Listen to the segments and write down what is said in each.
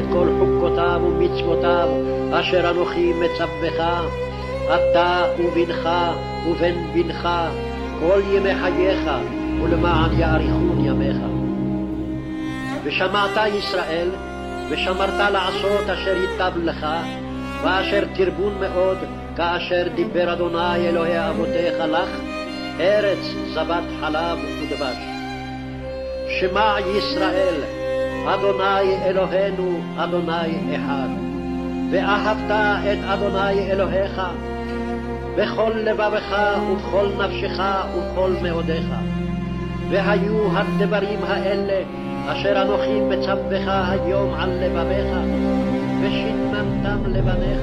כל חוקותיו ומצוותיו אשר אנוכי מצווך, אתה ובנך ובן בנך כל ימי חייך, ולמען יאריכון ימיך. ושמעת ישראל, ושמרת לעשות אשר ייטב לך, ואשר תרבון מאוד, כאשר דיבר אדוני אלוהי אבותיך לך, ארץ זבת חלב ודבש. שמע ישראל, אדוני אלוהינו, אדוני אחד. ואהבת את אדוני אלוהיך בכל לבבך ובכל נפשך ובכל מאודיך. והיו הדברים האלה אשר אנוכי מצווך היום על לבביך, ושתמנתם לבניך.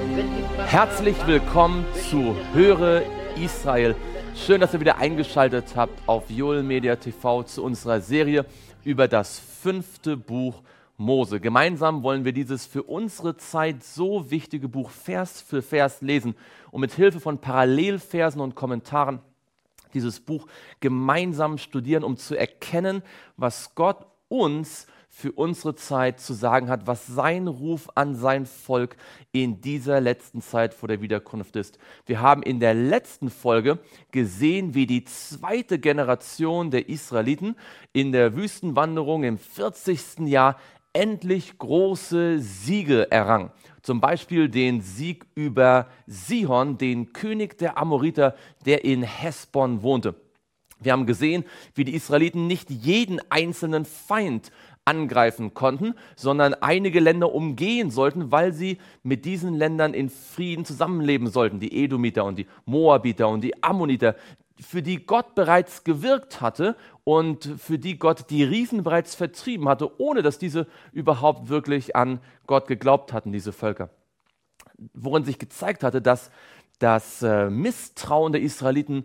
Herzlich willkommen zu Höre Israel. Schön, dass ihr wieder eingeschaltet habt auf Joel Media TV zu unserer Serie über das 5. Buch Mose. Gemeinsam wollen wir dieses für unsere Zeit so wichtige Buch Vers für Vers lesen und mit Hilfe von Parallelversen und Kommentaren dieses Buch gemeinsam studieren, um zu erkennen, was Gott uns für unsere Zeit zu sagen hat, was sein Ruf an sein Volk in dieser letzten Zeit vor der Wiederkunft ist. Wir haben in der letzten Folge gesehen, wie die zweite Generation der Israeliten in der Wüstenwanderung im 40. Jahr endlich große Siege errang. Zum Beispiel den Sieg über Sihon, den König der Amoriter, der in Hesbon wohnte. Wir haben gesehen, wie die Israeliten nicht jeden einzelnen Feind angreifen konnten, sondern einige Länder umgehen sollten, weil sie mit diesen Ländern in Frieden zusammenleben sollten. Die Edomiter und die Moabiter und die Ammoniter, für die Gott bereits gewirkt hatte und für die Gott die Riesen bereits vertrieben hatte, ohne dass diese überhaupt wirklich an Gott geglaubt hatten, diese Völker. Worin sich gezeigt hatte, dass das Misstrauen der Israeliten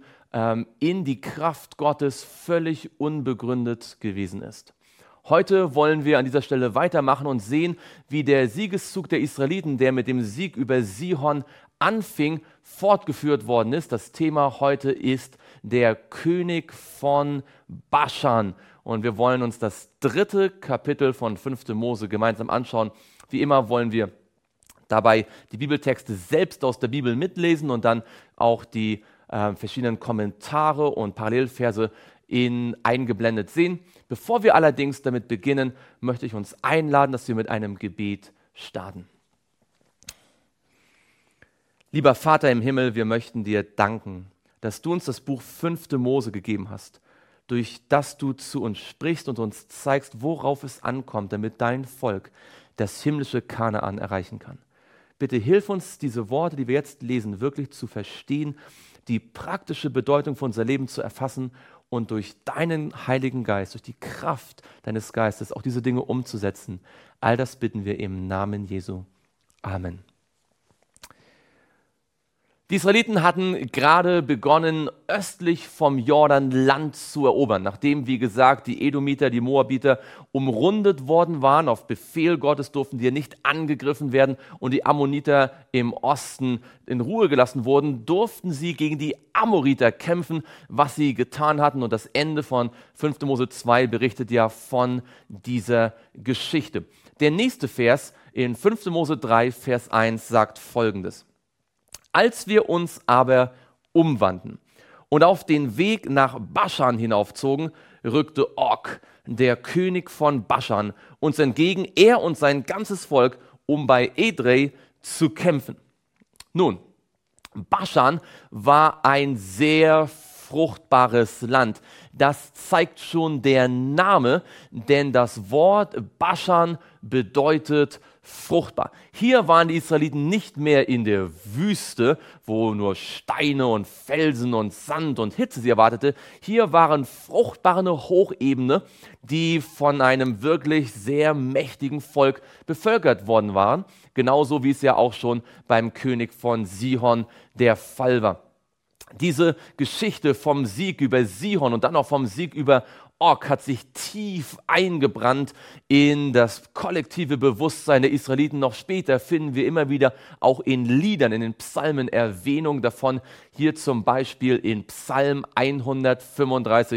in die Kraft Gottes völlig unbegründet gewesen ist. Heute wollen wir an dieser Stelle weitermachen und sehen, wie der Siegeszug der Israeliten, der mit dem Sieg über Sihon anfing, fortgeführt worden ist. Das Thema heute ist der König von Baschan. Und wir wollen uns das 3. Kapitel von 5. Mose gemeinsam anschauen. Wie immer wollen wir dabei die Bibeltexte selbst aus der Bibel mitlesen und dann auch die verschiedenen Kommentare und Parallelverse eingeblendet sehen. Bevor wir allerdings damit beginnen, möchte ich uns einladen, dass wir mit einem Gebet starten. Lieber Vater im Himmel, wir möchten dir danken, dass du uns das Buch 5. Mose gegeben hast, durch das du zu uns sprichst und uns zeigst, worauf es ankommt, damit dein Volk das himmlische Kanaan erreichen kann. Bitte hilf uns, diese Worte, die wir jetzt lesen, wirklich zu verstehen, die praktische Bedeutung für unser Leben zu erfassen und durch deinen Heiligen Geist, durch die Kraft deines Geistes auch diese Dinge umzusetzen. All das bitten wir im Namen Jesu. Amen. Die Israeliten hatten gerade begonnen, östlich vom Jordan Land zu erobern, nachdem, wie gesagt, die Edomiter, die Moabiter umrundet worden waren. Auf Befehl Gottes durften die nicht angegriffen werden und die Ammoniter im Osten in Ruhe gelassen wurden, durften sie gegen die Amoriter kämpfen, was sie getan hatten. Und das Ende von 5. Mose 2 berichtet ja von dieser Geschichte. Der nächste Vers in 5. Mose 3, Vers 1 sagt Folgendes: Als wir uns aber umwandten und auf den Weg nach Baschan hinaufzogen, rückte Og, der König von Baschan, uns entgegen, er und sein ganzes Volk, um bei Edrei zu kämpfen. Nun, Baschan war ein sehr fruchtbares Land. Das zeigt schon der Name, denn das Wort Baschan bedeutet fruchtbar. Hier waren die Israeliten nicht mehr in der Wüste, wo nur Steine und Felsen und Sand und Hitze sie erwartete. Hier waren fruchtbare Hochebene, die von einem wirklich sehr mächtigen Volk bevölkert worden waren. Genauso wie es ja auch schon beim König von Sihon der Fall war. Diese Geschichte vom Sieg über Sihon und dann auch vom Sieg über Og hat sich tief eingebrannt in das kollektive Bewusstsein der Israeliten. Noch später finden wir immer wieder auch in Liedern, in den Psalmen Erwähnung davon. Hier zum Beispiel in Psalm 135,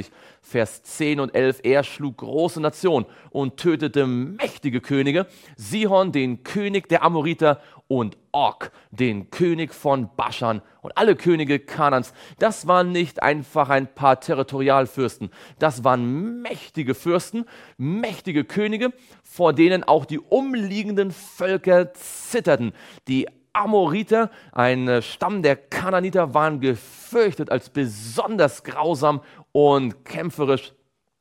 Vers 10 und 11, er schlug große Nationen und tötete mächtige Könige, Sihon, den König der Amoriter, und Og, den König von Baschan, und alle Könige Kanans. Das waren nicht einfach ein paar Territorialfürsten, das waren mächtige Fürsten, mächtige Könige, vor denen auch die umliegenden Völker zitterten. Die Amoriter, ein Stamm der Kananiter, waren gefürchtet als besonders grausam und kämpferisch.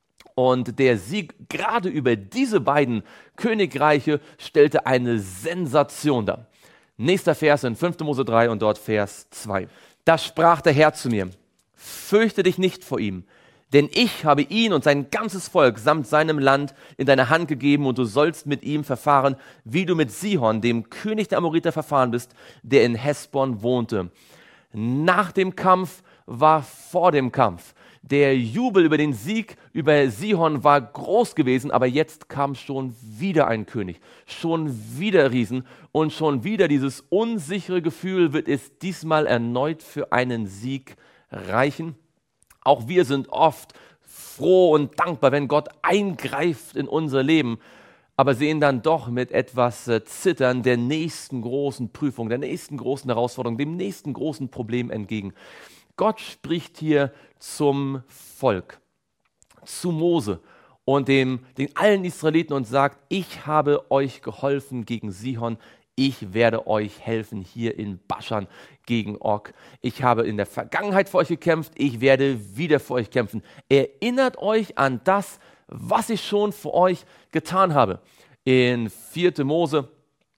Und der Sieg gerade über diese beiden Königreiche stellte eine Sensation dar. Nächster Vers in 5. Mose 3 und dort Vers 2. Da sprach der Herr zu mir: Fürchte dich nicht vor ihm, denn ich habe ihn und sein ganzes Volk samt seinem Land in deine Hand gegeben, und du sollst mit ihm verfahren, wie du mit Sihon, dem König der Amoriter, verfahren bist, der in Hesbon wohnte. Nach dem Kampf war vor dem Kampf. Der Jubel über den Sieg über Sihon war groß gewesen, aber jetzt kam schon wieder ein König, schon wieder Riesen, und schon wieder dieses unsichere Gefühl, wird es diesmal erneut für einen Sieg reichen. Auch wir sind oft froh und dankbar, wenn Gott eingreift in unser Leben, aber sehen dann doch mit etwas Zittern der nächsten großen Prüfung, der nächsten großen Herausforderung, dem nächsten großen Problem entgegen. Gott spricht hier zum Volk, zu Mose und den allen Israeliten und sagt: Ich habe euch geholfen gegen Sihon, ich werde euch helfen hier in Baschan gegen Og. Ich habe in der Vergangenheit für euch gekämpft, ich werde wieder für euch kämpfen. Erinnert euch an das, was ich schon für euch getan habe. In 4. Mose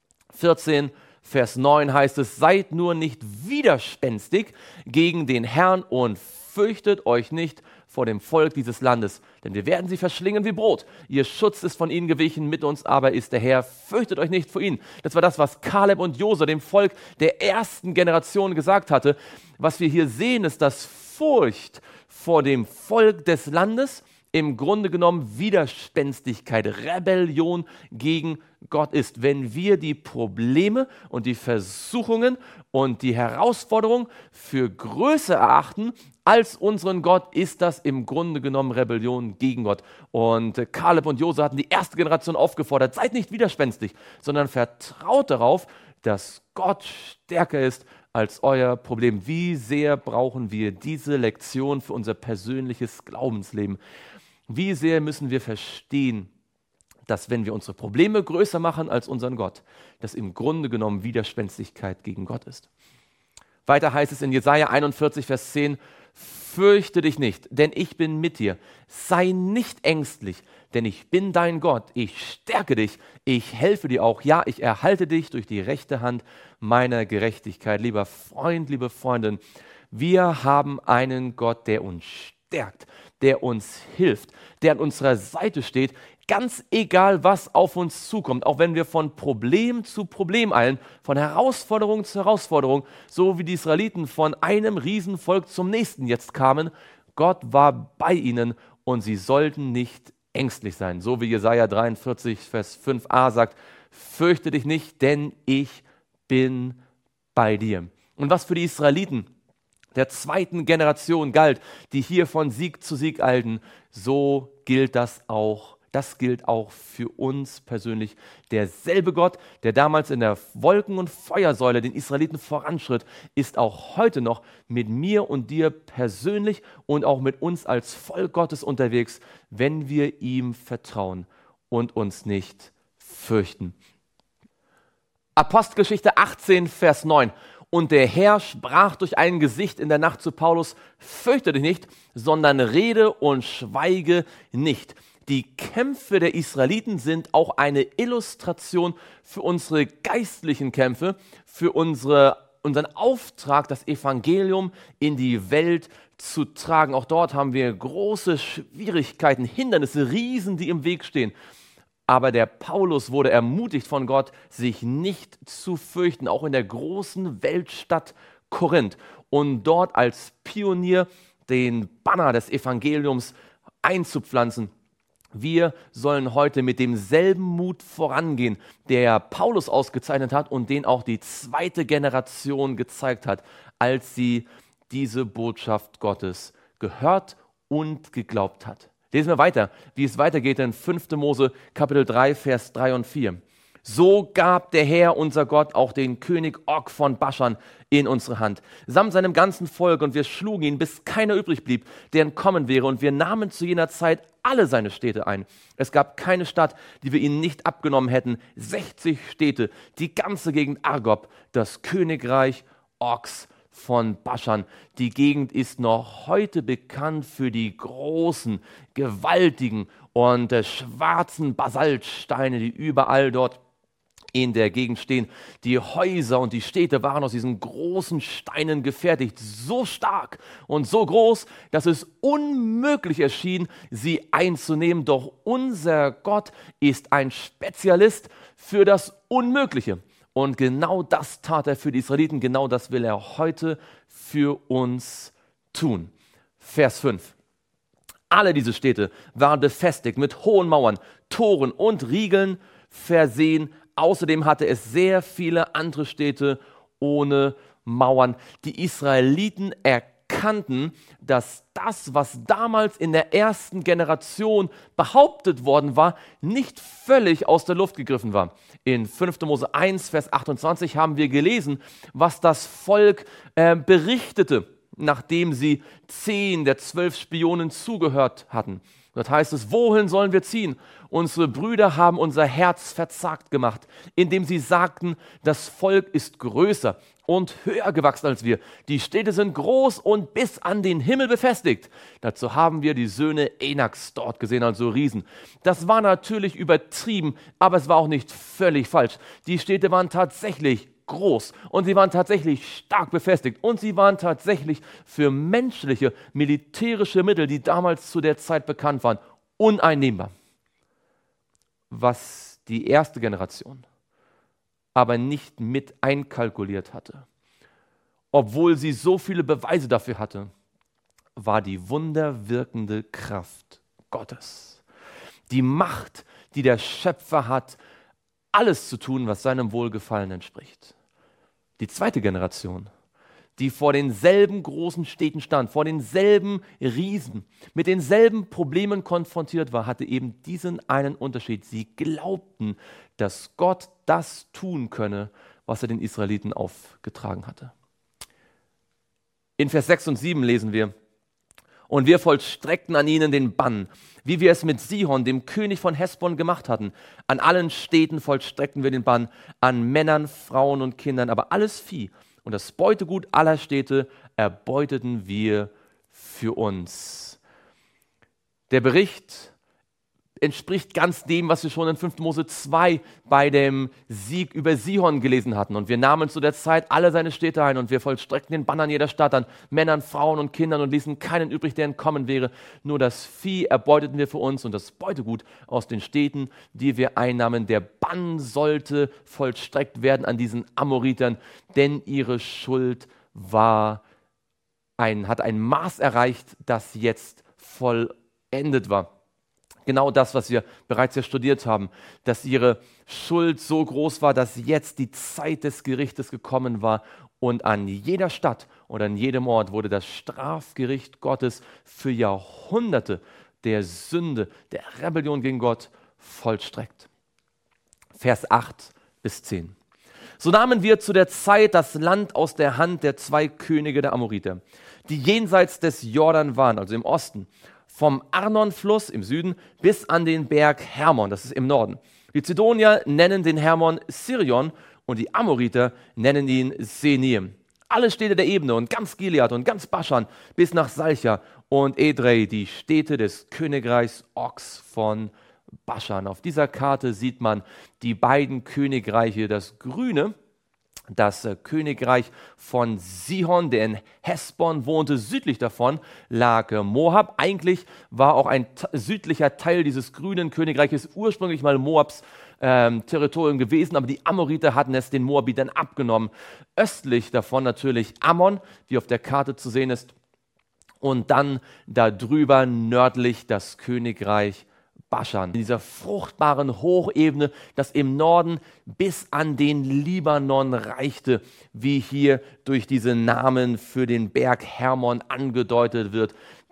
14, Vers 9 heißt es: Seid nur nicht widerspenstig gegen den Herrn und fürchtet euch nicht vor dem Volk dieses Landes, denn wir werden sie verschlingen wie Brot. Ihr Schutz ist von ihnen gewichen, mit uns aber ist der Herr. Fürchtet euch nicht vor ihnen. Das war das, was Kaleb und Josua dem Volk der ersten Generation gesagt hatte. Was wir hier sehen, ist, dass Furcht vor dem Volk des Landes im Grunde genommen Widerspenstigkeit, Rebellion gegen Gott ist. Wenn wir die Probleme und die Versuchungen und die Herausforderungen für größer erachten als unseren Gott, ist das im Grunde genommen Rebellion gegen Gott. Und Kaleb und Josua hatten die erste Generation aufgefordert: Seid nicht widerspenstig, sondern vertraut darauf, dass Gott stärker ist als euer Problem. Wie sehr brauchen wir diese Lektion für unser persönliches Glaubensleben? Wie sehr müssen wir verstehen, dass wenn wir unsere Probleme größer machen als unseren Gott, das im Grunde genommen Widerspenstigkeit gegen Gott ist. Weiter heißt es in Jesaja 41, Vers 10: Fürchte dich nicht, denn ich bin mit dir. Sei nicht ängstlich, denn ich bin dein Gott. Ich stärke dich, ich helfe dir auch. Ja, ich erhalte dich durch die rechte Hand meiner Gerechtigkeit. Lieber Freund, liebe Freundin, wir haben einen Gott, der uns stärkt, der uns hilft, der an unserer Seite steht, ganz egal, was auf uns zukommt, auch wenn wir von Problem zu Problem eilen, von Herausforderung zu Herausforderung, so wie die Israeliten von einem Riesenvolk zum nächsten jetzt kamen. Gott war bei ihnen und sie sollten nicht ängstlich sein, so wie Jesaja 43, Vers 5a sagt: Fürchte dich nicht, denn ich bin bei dir. Und was für die Israeliten der zweiten Generation galt, die hier von Sieg zu Sieg eilten, so gilt das auch. Das gilt auch für uns persönlich. Derselbe Gott, der damals in der Wolken- und Feuersäule den Israeliten voranschritt, ist auch heute noch mit mir und dir persönlich und auch mit uns als Volk Gottes unterwegs, wenn wir ihm vertrauen und uns nicht fürchten. Apostelgeschichte 18, Vers 9. Und der Herr sprach durch ein Gesicht in der Nacht zu Paulus: Fürchte dich nicht, sondern rede und schweige nicht. Die Kämpfe der Israeliten sind auch eine Illustration für unsere geistlichen Kämpfe, für unseren Auftrag, das Evangelium in die Welt zu tragen. Auch dort haben wir große Schwierigkeiten, Hindernisse, Riesen, die im Weg stehen. Aber der Paulus wurde ermutigt von Gott, sich nicht zu fürchten, auch in der großen Weltstadt Korinth, und dort als Pionier den Banner des Evangeliums einzupflanzen. Wir sollen heute mit demselben Mut vorangehen, der Paulus ausgezeichnet hat und den auch die zweite Generation gezeigt hat, als sie diese Botschaft Gottes gehört und geglaubt hat. Lesen wir weiter, wie es weitergeht in 5. Mose Kapitel 3, Vers 3 und 4. So gab der Herr, unser Gott, auch den König Og von Baschan in unsere Hand, samt seinem ganzen Volk, und wir schlugen ihn, bis keiner übrig blieb, der entkommen wäre, und wir nahmen zu jener Zeit alle seine Städte ein. Es gab keine Stadt, die wir ihnen nicht abgenommen hätten, 60 Städte, die ganze Gegend Argob, das Königreich Ogs von Baschan. Die Gegend ist noch heute bekannt für die großen, gewaltigen und schwarzen Basaltsteine, die überall dort in der Gegend stehen. Die Häuser und die Städte waren aus diesen großen Steinen gefertigt, so stark und so groß, dass es unmöglich erschien, sie einzunehmen. Doch unser Gott ist ein Spezialist für das Unmögliche. Und genau das tat er für die Israeliten, genau das will er heute für uns tun. Vers 5. Alle diese Städte waren befestigt mit hohen Mauern, Toren und Riegeln versehen. Außerdem hatte es sehr viele andere Städte ohne Mauern. Die Israeliten erkannten, dass das, was damals in der ersten Generation behauptet worden war, nicht völlig aus der Luft gegriffen war. In 5. Mose 1, Vers 28 haben wir gelesen, was das Volk berichtete, nachdem sie 10 der 12 Spionen zugehört hatten. Dort heißt es, wohin sollen wir ziehen? Unsere Brüder haben unser Herz verzagt gemacht, indem sie sagten, das Volk ist größer und höher gewachsen als wir. Die Städte sind groß und bis an den Himmel befestigt. Dazu haben wir die Söhne Enaks dort gesehen, also Riesen. Das war natürlich übertrieben, aber es war auch nicht völlig falsch. Die Städte waren tatsächlich groß und sie waren tatsächlich stark befestigt und sie waren tatsächlich für menschliche, militärische Mittel, die damals zu der Zeit bekannt waren, uneinnehmbar. Was die erste Generation aber nicht mit einkalkuliert hatte, obwohl sie so viele Beweise dafür hatte, war die wunderwirkende Kraft Gottes. Die Macht, die der Schöpfer hat, alles zu tun, was seinem Wohlgefallen entspricht. Die zweite Generation, die vor denselben großen Städten stand, vor denselben Riesen, mit denselben Problemen konfrontiert war, hatte eben diesen einen Unterschied. Sie glaubten, dass Gott das tun könne, was er den Israeliten aufgetragen hatte. In Vers 6 und 7 lesen wir, und wir vollstreckten an ihnen den Bann, wie wir es mit Sihon, dem König von Hesbon, gemacht hatten. An allen Städten vollstreckten wir den Bann, an Männern, Frauen und Kindern, aber alles Vieh und das Beutegut aller Städte erbeuteten wir für uns. Der Bericht entspricht ganz dem, was wir schon in 5. Mose 2 bei dem Sieg über Sihon gelesen hatten. Und wir nahmen zu der Zeit alle seine Städte ein und wir vollstreckten den Bann an jeder Stadt, an Männern, Frauen und Kindern und ließen keinen übrig, der entkommen wäre. Nur das Vieh erbeuteten wir für uns und das Beutegut aus den Städten, die wir einnahmen. Der Bann sollte vollstreckt werden an diesen Amoritern, denn ihre Schuld hat ein Maß erreicht, das jetzt vollendet war. Genau das, was wir bereits ja studiert haben, dass ihre Schuld so groß war, dass jetzt die Zeit des Gerichtes gekommen war und an jeder Stadt und an jedem Ort wurde das Strafgericht Gottes für Jahrhunderte der Sünde, der Rebellion gegen Gott vollstreckt. Vers 8 bis 10. So nahmen wir zu der Zeit das Land aus der Hand der 2 Könige der Amoriter, die jenseits des Jordan waren, also im Osten, vom Arnon-Fluss im Süden bis an den Berg Hermon, das ist im Norden. Die Zidonier nennen den Hermon Sirion und die Amoriter nennen ihn Senir. Alle Städte der Ebene und ganz Gilead und ganz Baschan bis nach Salcha und Edrei, die Städte des Königreichs Ogs von Baschan. Auf dieser Karte sieht man die beiden Königreiche, das grüne, das Königreich von Sihon, der in Hesbon wohnte. Südlich davon lag Moab. Eigentlich war auch ein südlicher Teil dieses grünen Königreiches ursprünglich mal Moabs Territorium gewesen, aber die Amoriter hatten es den Moabitern abgenommen. Östlich davon natürlich Ammon, die auf der Karte zu sehen ist, und dann darüber nördlich das Königreich Baschan, in dieser fruchtbaren Hochebene, das im Norden bis an den Libanon reichte, wie hier durch diese Namen für den Berg Hermon angedeutet wird,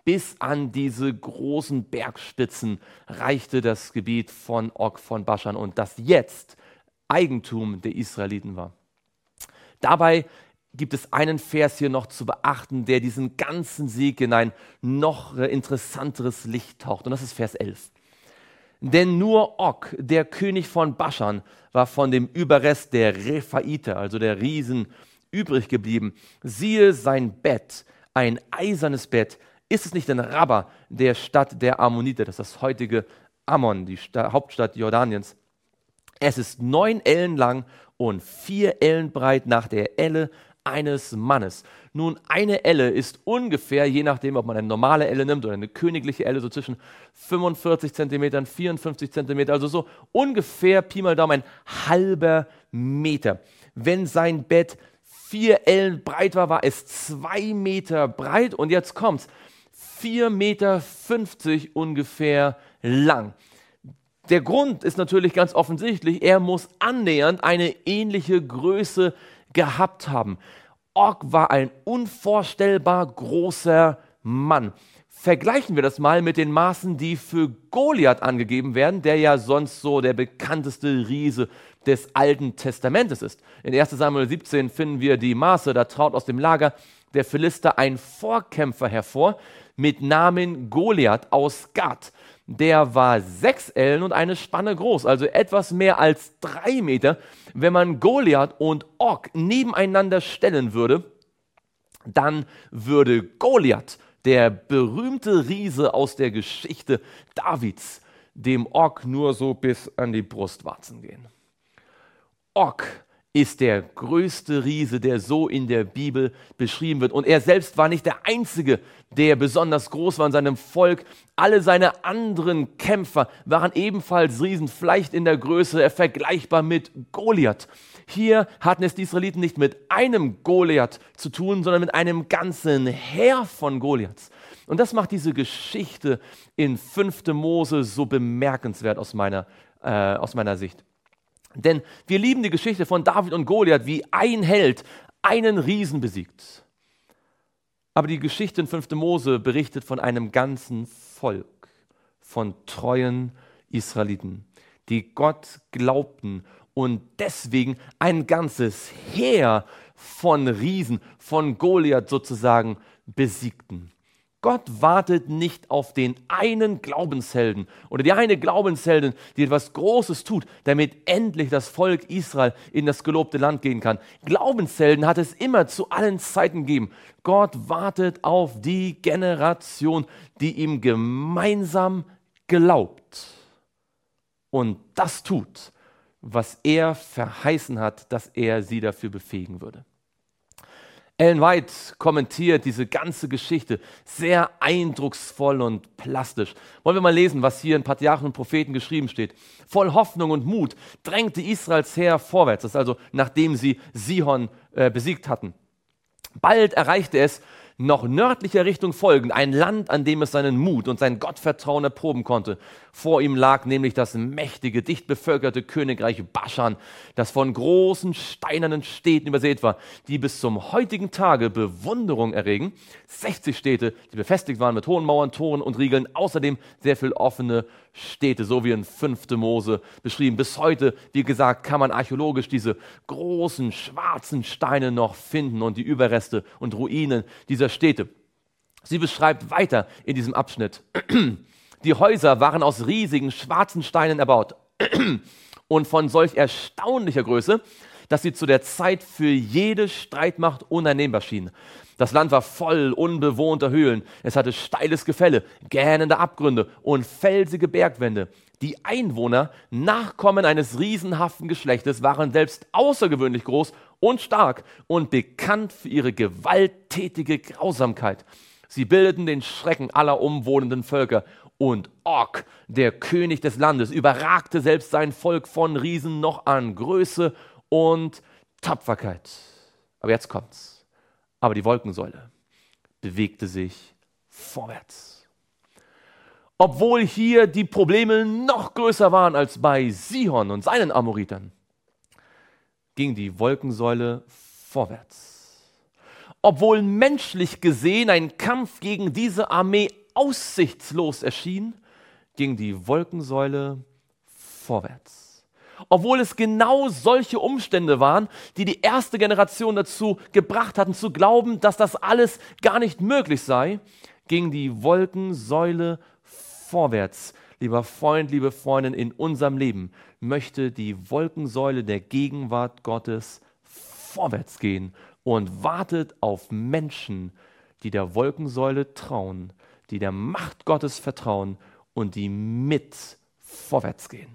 bis an diese großen Bergspitzen reichte das Gebiet von Og von Baschan und das jetzt Eigentum der Israeliten war. Dabei gibt es einen Vers hier noch zu beachten, der diesen ganzen Sieg in ein noch interessanteres Licht taucht. Und das ist Vers 11. Denn nur Og, der König von Baschan, war von dem Überrest der Rephaiter, also der Riesen, übrig geblieben. Siehe sein Bett, ein eisernes Bett. Ist es nicht in Rabba, der Stadt der Ammoniter, das ist das heutige Ammon, die Hauptstadt Jordaniens. Es ist 9 Ellen lang und 4 Ellen breit nach der Elle eines Mannes. Nun, eine Elle ist ungefähr, je nachdem, ob man eine normale Elle nimmt oder eine königliche Elle, so zwischen 45 cm, 54 cm, also so ungefähr, Pi mal Daumen, ein halber Meter. Wenn sein Bett 4 Ellen breit war, war es 2 Meter breit und jetzt kommt's, 4,50 Meter ungefähr lang. Der Grund ist natürlich ganz offensichtlich, er muss annähernd eine ähnliche Größe gehabt haben. Og war ein unvorstellbar großer Mann. Vergleichen wir das mal mit den Maßen, die für Goliath angegeben werden, der ja sonst so der bekannteste Riese des Alten Testamentes ist. In 1 Samuel 17 finden wir die Maße, da traut aus dem Lager der Philister ein Vorkämpfer hervor mit Namen Goliath aus Gat. Der war 6 Ellen und eine Spanne groß, also etwas mehr als 3 Meter. Wenn man Goliath und Og nebeneinander stellen würde, dann würde Goliath, der berühmte Riese aus der Geschichte Davids, dem Og nur so bis an die Brustwarzen gehen. Og ist der größte Riese, der so in der Bibel beschrieben wird. Und er selbst war nicht der Einzige, der besonders groß war in seinem Volk. Alle seine anderen Kämpfer waren ebenfalls Riesen, vielleicht in der Größe vergleichbar mit Goliath. Hier hatten es die Israeliten nicht mit einem Goliath zu tun, sondern mit einem ganzen Heer von Goliaths. Und das macht diese Geschichte in 5. Mose so bemerkenswert aus meiner Sicht. Denn wir lieben die Geschichte von David und Goliath, wie ein Held einen Riesen besiegt. Aber die Geschichte in 5. Mose berichtet von einem ganzen Volk, von treuen Israeliten, die Gott glaubten und deswegen ein ganzes Heer von Riesen, von Goliath sozusagen besiegten. Gott wartet nicht auf den einen Glaubenshelden oder die eine Glaubensheldin, die etwas Großes tut, damit endlich das Volk Israel in das gelobte Land gehen kann. Glaubenshelden hat es immer zu allen Zeiten gegeben. Gott wartet auf die Generation, die ihm gemeinsam glaubt und das tut, was er verheißen hat, dass er sie dafür befähigen würde. Ellen White kommentiert diese ganze Geschichte sehr eindrucksvoll und plastisch. Wollen wir mal lesen, was hier in Patriarchen und Propheten geschrieben steht. Voll Hoffnung und Mut drängte Israels Heer vorwärts, das ist also nachdem sie Sihon besiegt hatten. Bald erreichte es, noch nördlicher Richtung folgend, ein Land, an dem es seinen Mut und sein Gottvertrauen erproben konnte. Vor ihm lag nämlich das mächtige, dicht bevölkerte Königreich Baschan, das von großen steinernen Städten übersät war, die bis zum heutigen Tage Bewunderung erregen. 60 Städte, die befestigt waren mit hohen Mauern, Toren und Riegeln, außerdem sehr viel offene Städte, so wie in 5. Mose beschrieben. Bis heute, wie gesagt, kann man archäologisch diese großen schwarzen Steine noch finden und die Überreste und Ruinen dieser Städte. Sie beschreibt weiter in diesem Abschnitt: Die Häuser waren aus riesigen schwarzen Steinen erbaut und von solch erstaunlicher Größe, dass sie zu der Zeit für jede Streitmacht uneinnehmbar schienen. Das Land war voll unbewohnter Höhlen. Es hatte steiles Gefälle, gähnende Abgründe und felsige Bergwände. Die Einwohner, Nachkommen eines riesenhaften Geschlechtes, waren selbst außergewöhnlich groß und stark und bekannt für ihre gewalttätige Grausamkeit. Sie bildeten den Schrecken aller umwohnenden Völker. Und Og, der König des Landes, überragte selbst sein Volk von Riesen noch an Größe und Tapferkeit. Aber jetzt kommt's. Aber die Wolkensäule bewegte sich vorwärts. Obwohl hier die Probleme noch größer waren als bei Sihon und seinen Amoritern, ging die Wolkensäule vorwärts. Obwohl menschlich gesehen ein Kampf gegen diese Armee aussichtslos erschien, ging die Wolkensäule vorwärts. Obwohl es genau solche Umstände waren, die die erste Generation dazu gebracht hatten, zu glauben, dass das alles gar nicht möglich sei, ging die Wolkensäule vorwärts. Lieber Freund, liebe Freundin, in unserem Leben möchte die Wolkensäule der Gegenwart Gottes vorwärts gehen und wartet auf Menschen, die der Wolkensäule trauen, die der Macht Gottes vertrauen und die mit vorwärts gehen.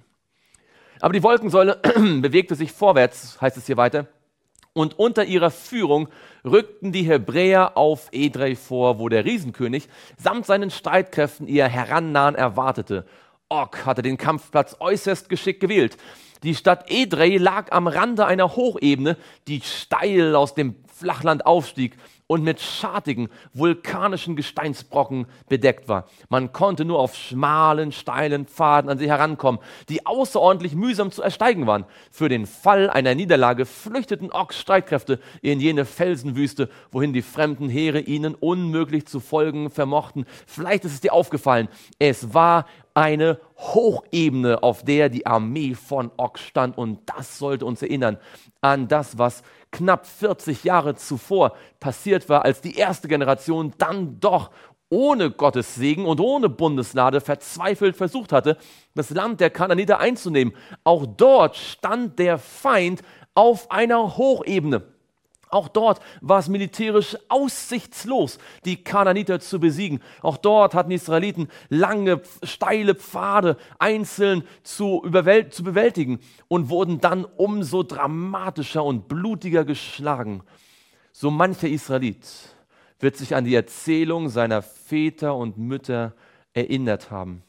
Aber die Wolkensäule bewegte sich vorwärts, heißt es hier weiter, und unter ihrer Führung rückten die Hebräer auf Edrei vor, wo der Riesenkönig samt seinen Streitkräften ihr Herannahen erwartete. Og hatte den Kampfplatz äußerst geschickt gewählt. Die Stadt Edrei lag am Rande einer Hochebene, die steil aus dem Flachland aufstieg und mit schartigen, vulkanischen Gesteinsbrocken bedeckt war. Man konnte nur auf schmalen, steilen Pfaden an sie herankommen, die außerordentlich mühsam zu ersteigen waren. Für den Fall einer Niederlage flüchteten Ogs Streitkräfte in jene Felsenwüste, wohin die fremden Heere ihnen unmöglich zu folgen vermochten. Vielleicht ist es dir aufgefallen, es war eine Hochebene, auf der die Armee von Og stand, und das sollte uns erinnern an das, was knapp 40 Jahre zuvor passiert war, als die erste Generation dann doch ohne Gottes Segen und ohne Bundeslade verzweifelt versucht hatte, das Land der Kanaaniter einzunehmen. Auch dort stand der Feind auf einer Hochebene. Auch dort war es militärisch aussichtslos, die Kanaaniter zu besiegen. Auch dort hatten die Israeliten lange, steile Pfade einzeln zu bewältigen und wurden dann umso dramatischer und blutiger geschlagen. So mancher Israelit wird sich an die Erzählung seiner Väter und Mütter erinnert haben.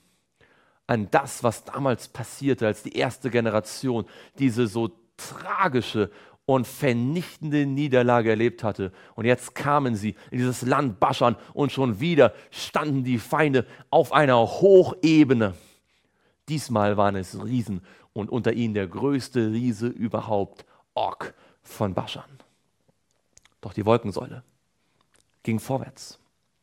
An das, was damals passierte, als die erste Generation diese so tragische und vernichtende Niederlage erlebt hatte. Und jetzt kamen sie in dieses Land Baschan und schon wieder standen die Feinde auf einer Hochebene. Diesmal waren es Riesen und unter ihnen der größte Riese überhaupt, Og von Baschan. Doch die Wolkensäule ging vorwärts.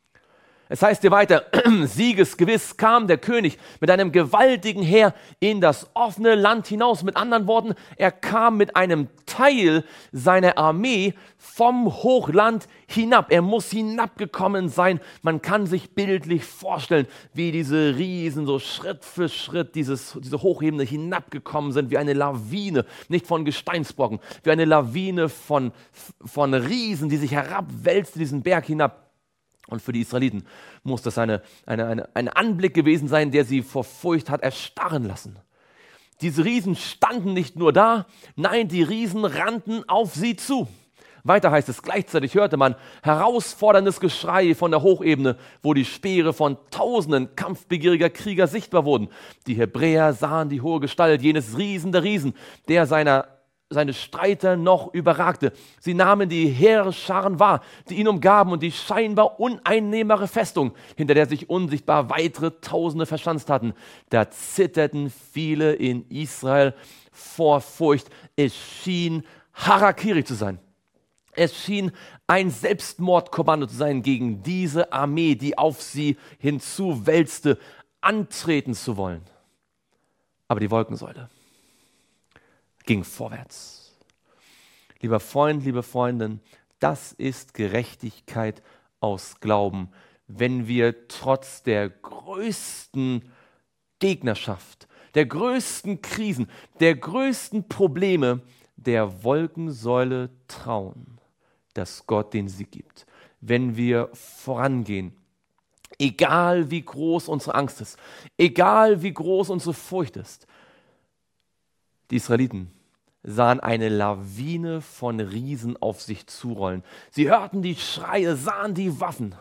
Es heißt hier weiter, siegesgewiss kam der König mit einem gewaltigen Heer in das offene Land hinaus. Mit anderen Worten, er kam mit einem Teil seiner Armee vom Hochland hinab. Er muss hinabgekommen sein. Man kann sich bildlich vorstellen, wie diese Riesen so Schritt für Schritt diese Hochebene hinabgekommen sind, wie eine Lawine, nicht von Gesteinsbrocken, wie eine Lawine von Riesen, die sich herabwälzte, diesen Berg hinab. Und für die Israeliten muss das ein Anblick gewesen sein, der sie vor Furcht hat erstarren lassen. Diese Riesen standen nicht nur da, nein, die Riesen rannten auf sie zu. Weiter heißt es, gleichzeitig hörte man herausforderndes Geschrei von der Hochebene, wo die Speere von tausenden kampfbegieriger Krieger sichtbar wurden. Die Hebräer sahen die hohe Gestalt jenes Riesen der Riesen, der seine Streiter noch überragte. Sie nahmen die Heerscharen wahr, die ihn umgaben, und die scheinbar uneinnehmbare Festung, hinter der sich unsichtbar weitere Tausende verschanzt hatten. Da zitterten viele in Israel vor Furcht. Es schien Harakiri zu sein. Es schien ein Selbstmordkommando zu sein gegen diese Armee, die auf sie hinzuwälzte, antreten zu wollen. Aber die Wolkensäule ging vorwärts. Lieber Freund, liebe Freundin, das ist Gerechtigkeit aus Glauben, wenn wir trotz der größten Gegnerschaft, der größten Krisen, der größten Probleme der Wolkensäule trauen, dass Gott den Sieg gibt. Wenn wir vorangehen, egal wie groß unsere Angst ist, egal wie groß unsere Furcht ist. Die Israeliten sahen eine Lawine von Riesen auf sich zurollen. Sie hörten die Schreie, sahen die Waffen.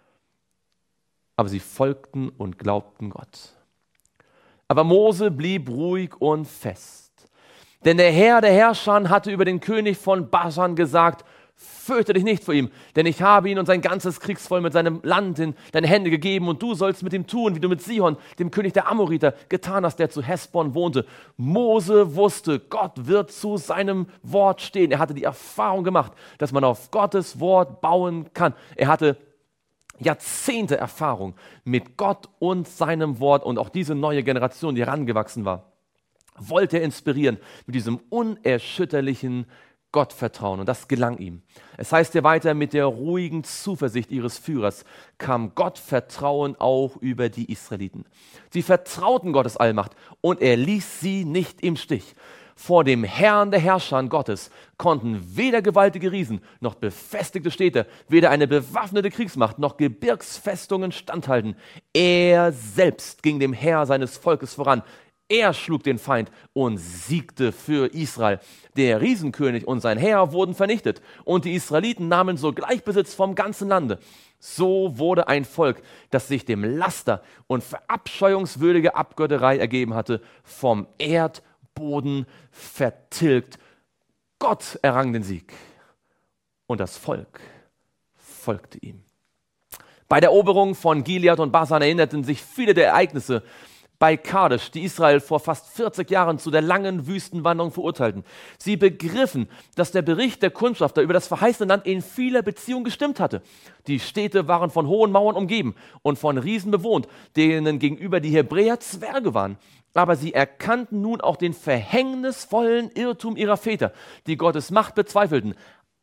Aber sie folgten und glaubten Gott. Aber Mose blieb ruhig und fest. Denn der Herr der Herrscher hatte über den König von Baschan gesagt, fürchte dich nicht vor ihm, denn ich habe ihn und sein ganzes Kriegsvolk mit seinem Land in deine Hände gegeben, und du sollst mit ihm tun, wie du mit Sihon, dem König der Amoriter, getan hast, der zu Hesbon wohnte. Mose wusste, Gott wird zu seinem Wort stehen. Er hatte die Erfahrung gemacht, dass man auf Gottes Wort bauen kann. Er hatte Jahrzehnte Erfahrung mit Gott und seinem Wort und auch diese neue Generation, die herangewachsen war, wollte er inspirieren mit diesem unerschütterlichen Gottvertrauen. Und das gelang ihm. Es heißt hier weiter, mit der ruhigen Zuversicht ihres Führers kam Gottvertrauen auch über die Israeliten. Sie vertrauten Gottes Allmacht und er ließ sie nicht im Stich. Vor dem Herrn der Herrscher Gottes konnten weder gewaltige Riesen noch befestigte Städte, weder eine bewaffnete Kriegsmacht noch Gebirgsfestungen standhalten. Er selbst ging dem Heer seines Volkes voran. Er schlug den Feind und siegte für Israel. Der Riesenkönig und sein Heer wurden vernichtet und die Israeliten nahmen sogleich Besitz vom ganzen Lande. So wurde ein Volk, das sich dem Laster und verabscheuungswürdige Abgötterei ergeben hatte, vom Erdboden vertilgt. Gott errang den Sieg und das Volk folgte ihm. Bei der Eroberung von Gilead und Basan erinnerten sich viele der Ereignisse bei Kadesh, die Israel vor fast 40 Jahren zu der langen Wüstenwanderung verurteilten. Sie begriffen, dass der Bericht der Kundschafter über das verheißene Land in vieler Beziehung gestimmt hatte. Die Städte waren von hohen Mauern umgeben und von Riesen bewohnt, denen gegenüber die Hebräer Zwerge waren. Aber sie erkannten nun auch den verhängnisvollen Irrtum ihrer Väter, die Gottes Macht bezweifelten.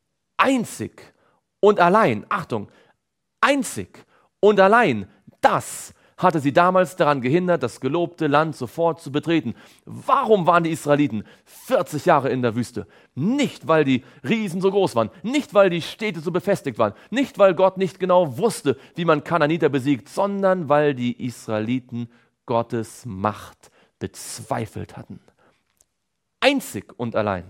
Einzig und allein, Achtung, einzig und allein das hatte sie damals daran gehindert, das gelobte Land sofort zu betreten. Warum waren die Israeliten 40 Jahre in der Wüste? Nicht, weil die Riesen so groß waren, nicht, weil die Städte so befestigt waren, nicht, weil Gott nicht genau wusste, wie man Kanaaniter besiegt, sondern weil die Israeliten Gottes Macht bezweifelt hatten. Einzig und allein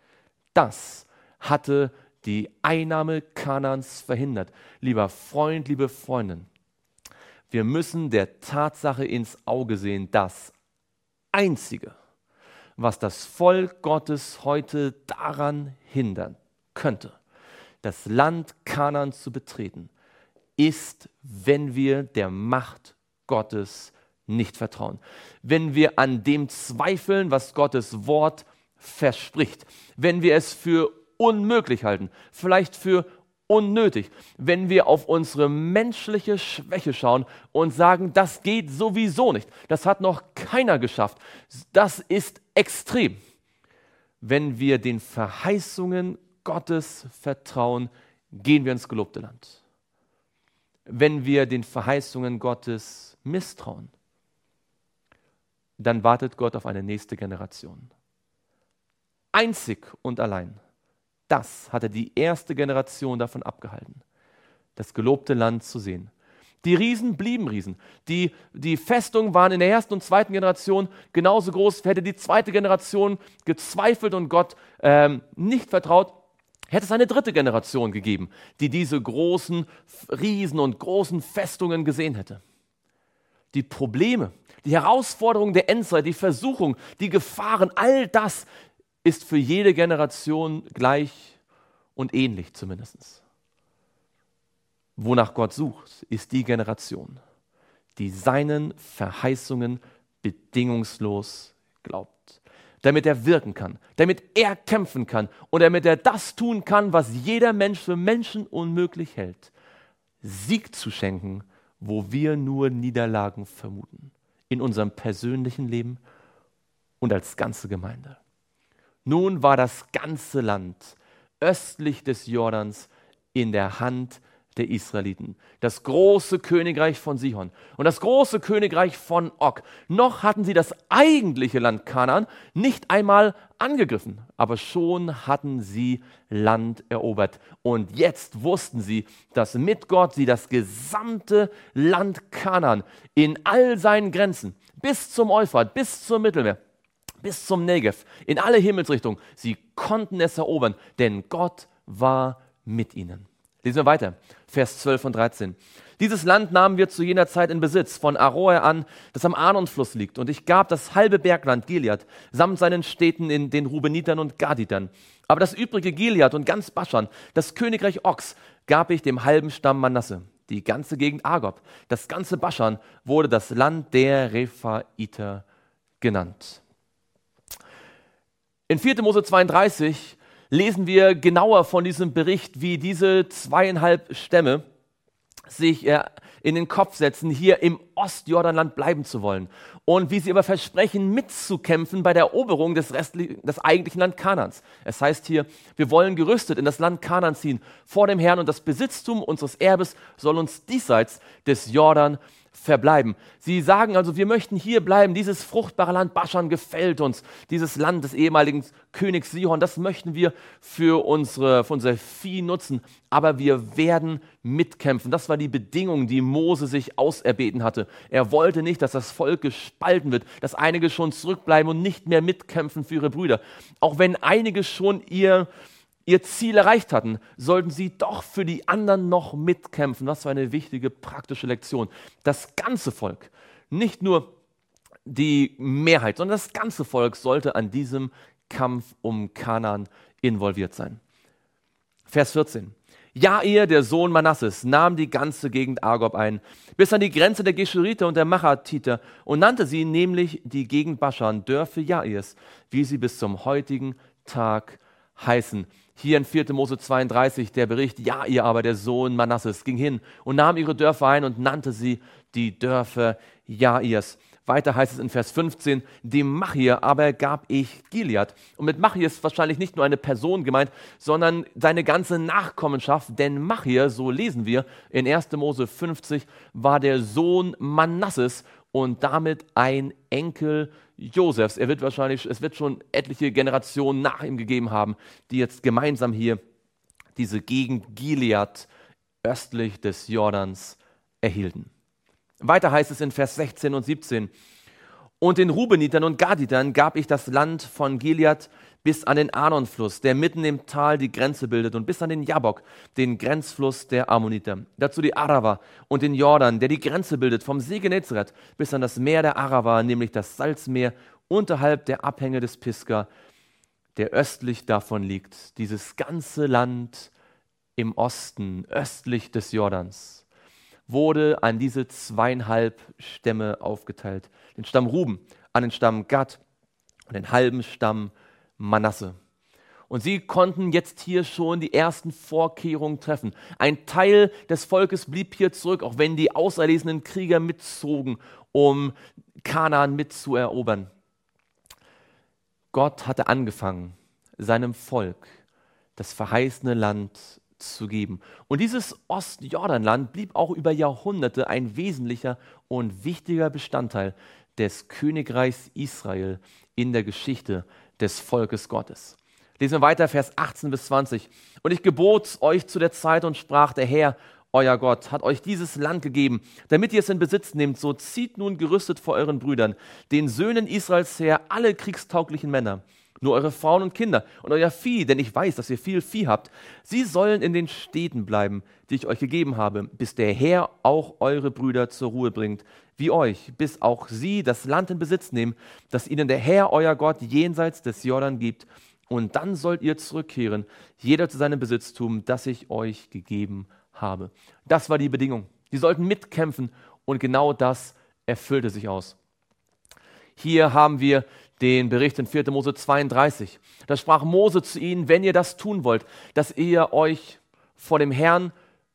das hatte die Einnahme Kanaans verhindert. Lieber Freund, liebe Freundin, wir müssen der Tatsache ins Auge sehen, das Einzige, was das Volk Gottes heute daran hindern könnte, das Land Kanaan zu betreten, ist, wenn wir der Macht Gottes nicht vertrauen. Wenn wir an dem zweifeln, was Gottes Wort verspricht. Wenn wir es für unmöglich halten, vielleicht für unnötig, wenn wir auf unsere menschliche Schwäche schauen und sagen, das geht sowieso nicht, das hat noch keiner geschafft, das ist extrem. Wenn wir den Verheißungen Gottes vertrauen, gehen wir ins gelobte Land. Wenn wir den Verheißungen Gottes misstrauen, dann wartet Gott auf eine nächste Generation. Einzig und allein das hatte die erste Generation davon abgehalten, das gelobte Land zu sehen. Die Riesen blieben Riesen. Die Festungen waren in der ersten und zweiten Generation genauso groß. Hätte die zweite Generation gezweifelt und Gott nicht vertraut, hätte es eine dritte Generation gegeben, die diese großen Riesen und großen Festungen gesehen hätte. Die Probleme, die Herausforderungen der Endzeit, die Versuchung, die Gefahren, all das ist für jede Generation gleich und ähnlich zumindest. Wonach Gott sucht, ist die Generation, die seinen Verheißungen bedingungslos glaubt, damit er wirken kann, damit er kämpfen kann und damit er das tun kann, was jeder Mensch für Menschen unmöglich hält, Sieg zu schenken, wo wir nur Niederlagen vermuten, in unserem persönlichen Leben und als ganze Gemeinde. Nun war das ganze Land östlich des Jordans in der Hand der Israeliten. Das große Königreich von Sihon und das große Königreich von Og. Noch hatten sie das eigentliche Land Kanaan nicht einmal angegriffen, aber schon hatten sie Land erobert. Und jetzt wussten sie, dass mit Gott sie das gesamte Land Kanaan in all seinen Grenzen, bis zum Euphrat, bis zum Mittelmeer, bis zum Negev, in alle Himmelsrichtungen. Sie konnten es erobern, denn Gott war mit ihnen. Lesen wir weiter, Vers 12 und 13. Dieses Land nahmen wir zu jener Zeit in Besitz, von Aroer an, das am Arnonfluss liegt. Und ich gab das halbe Bergland Gilead, samt seinen Städten in den Rubenitern und Gaditern. Aber das übrige Gilead und ganz Baschan, das Königreich Ogs, gab ich dem halben Stamm Manasse. Die ganze Gegend Argob, das ganze Baschan, wurde das Land der Rephaiter genannt. In 4. Mose 32 lesen wir genauer von diesem Bericht, wie diese 2,5 Stämme sich in den Kopf setzen, hier im Ostjordanland bleiben zu wollen. Und wie sie aber versprechen, mitzukämpfen bei der Eroberung des eigentlichen Land Kanaans. Es heißt hier, wir wollen gerüstet in das Land Kanaan ziehen vor dem Herrn, und das Besitztum unseres Erbes soll uns diesseits des Jordan verbleiben. Sie sagen also, wir möchten hier bleiben, dieses fruchtbare Land Baschan gefällt uns, dieses Land des ehemaligen Königs Sihon, das möchten wir für unser Vieh nutzen, aber wir werden mitkämpfen. Das war die Bedingung, die Mose sich auserbeten hatte. Er wollte nicht, dass das Volk gespalten wird, dass einige schon zurückbleiben und nicht mehr mitkämpfen für ihre Brüder. Auch wenn einige schon ihr Ziel erreicht hatten, sollten sie doch für die anderen noch mitkämpfen. Was für eine wichtige praktische Lektion. Das ganze Volk, nicht nur die Mehrheit, sondern das ganze Volk sollte an diesem Kampf um Kanaan involviert sein. Vers 14. Jair, der Sohn Manasses, nahm die ganze Gegend Argob ein, bis an die Grenze der Geschuriter und der Machatiter, und nannte sie nämlich die Gegend Baschan, Dörfer Jairs, wie sie bis zum heutigen Tag heißen. Hier in 4. Mose 32 der Bericht, Jair aber, der Sohn Manasses, ging hin und nahm ihre Dörfer ein und nannte sie die Dörfer Jairs. Weiter heißt es in Vers 15, dem Machir aber gab ich Gilead. Und mit Machir ist wahrscheinlich nicht nur eine Person gemeint, sondern seine ganze Nachkommenschaft, denn Machir, so lesen wir in 1. Mose 50, war der Sohn Manasses und damit ein Enkel Josefs. Es wird schon etliche Generationen nach ihm gegeben haben, die jetzt gemeinsam hier diese Gegend Gilead östlich des Jordans erhielten. Weiter heißt es in Vers 16 und 17, und den Rubenitern und Gaditern gab ich das Land von Gilead bis an den Arnonfluss, der mitten im Tal die Grenze bildet, und bis an den Jabok, den Grenzfluss der Ammoniter. Dazu die Arava und den Jordan, der die Grenze bildet, vom See Genezareth bis an das Meer der Arava, nämlich das Salzmeer unterhalb der Abhänge des Pisga, der östlich davon liegt. Dieses ganze Land im Osten, östlich des Jordans, wurde an diese 2,5 Stämme aufgeteilt. Den Stamm Ruben, an den Stamm Gad und den halben Stamm Manasse. Und sie konnten jetzt hier schon die ersten Vorkehrungen treffen. Ein Teil des Volkes blieb hier zurück, auch wenn die auserlesenen Krieger mitzogen, um Kanaan mitzuerobern. Gott hatte angefangen, seinem Volk das verheißene Land zu geben. Und dieses Ostjordanland blieb auch über Jahrhunderte ein wesentlicher und wichtiger Bestandteil des Königreichs Israel in der Geschichte des Volkes Gottes. Lesen wir weiter, Vers 18 bis 20. Und ich gebot euch zu der Zeit und sprach, der Herr, euer Gott, hat euch dieses Land gegeben, damit ihr es in Besitz nehmt. So zieht nun gerüstet vor euren Brüdern, den Söhnen Israels her, alle kriegstauglichen Männer, nur eure Frauen und Kinder und euer Vieh, denn ich weiß, dass ihr viel Vieh habt. Sie sollen in den Städten bleiben, die ich euch gegeben habe, bis der Herr auch eure Brüder zur Ruhe bringt, wie euch, bis auch sie das Land in Besitz nehmen, das ihnen der Herr, euer Gott, jenseits des Jordan gibt. Und dann sollt ihr zurückkehren, jeder zu seinem Besitztum, das ich euch gegeben habe. Das war die Bedingung. Die sollten mitkämpfen, und genau das erfüllte sich aus. Hier haben wir den Bericht in 4. Mose 32. Da sprach Mose zu ihnen, wenn ihr das tun wollt, dass ihr euch vor dem Herrn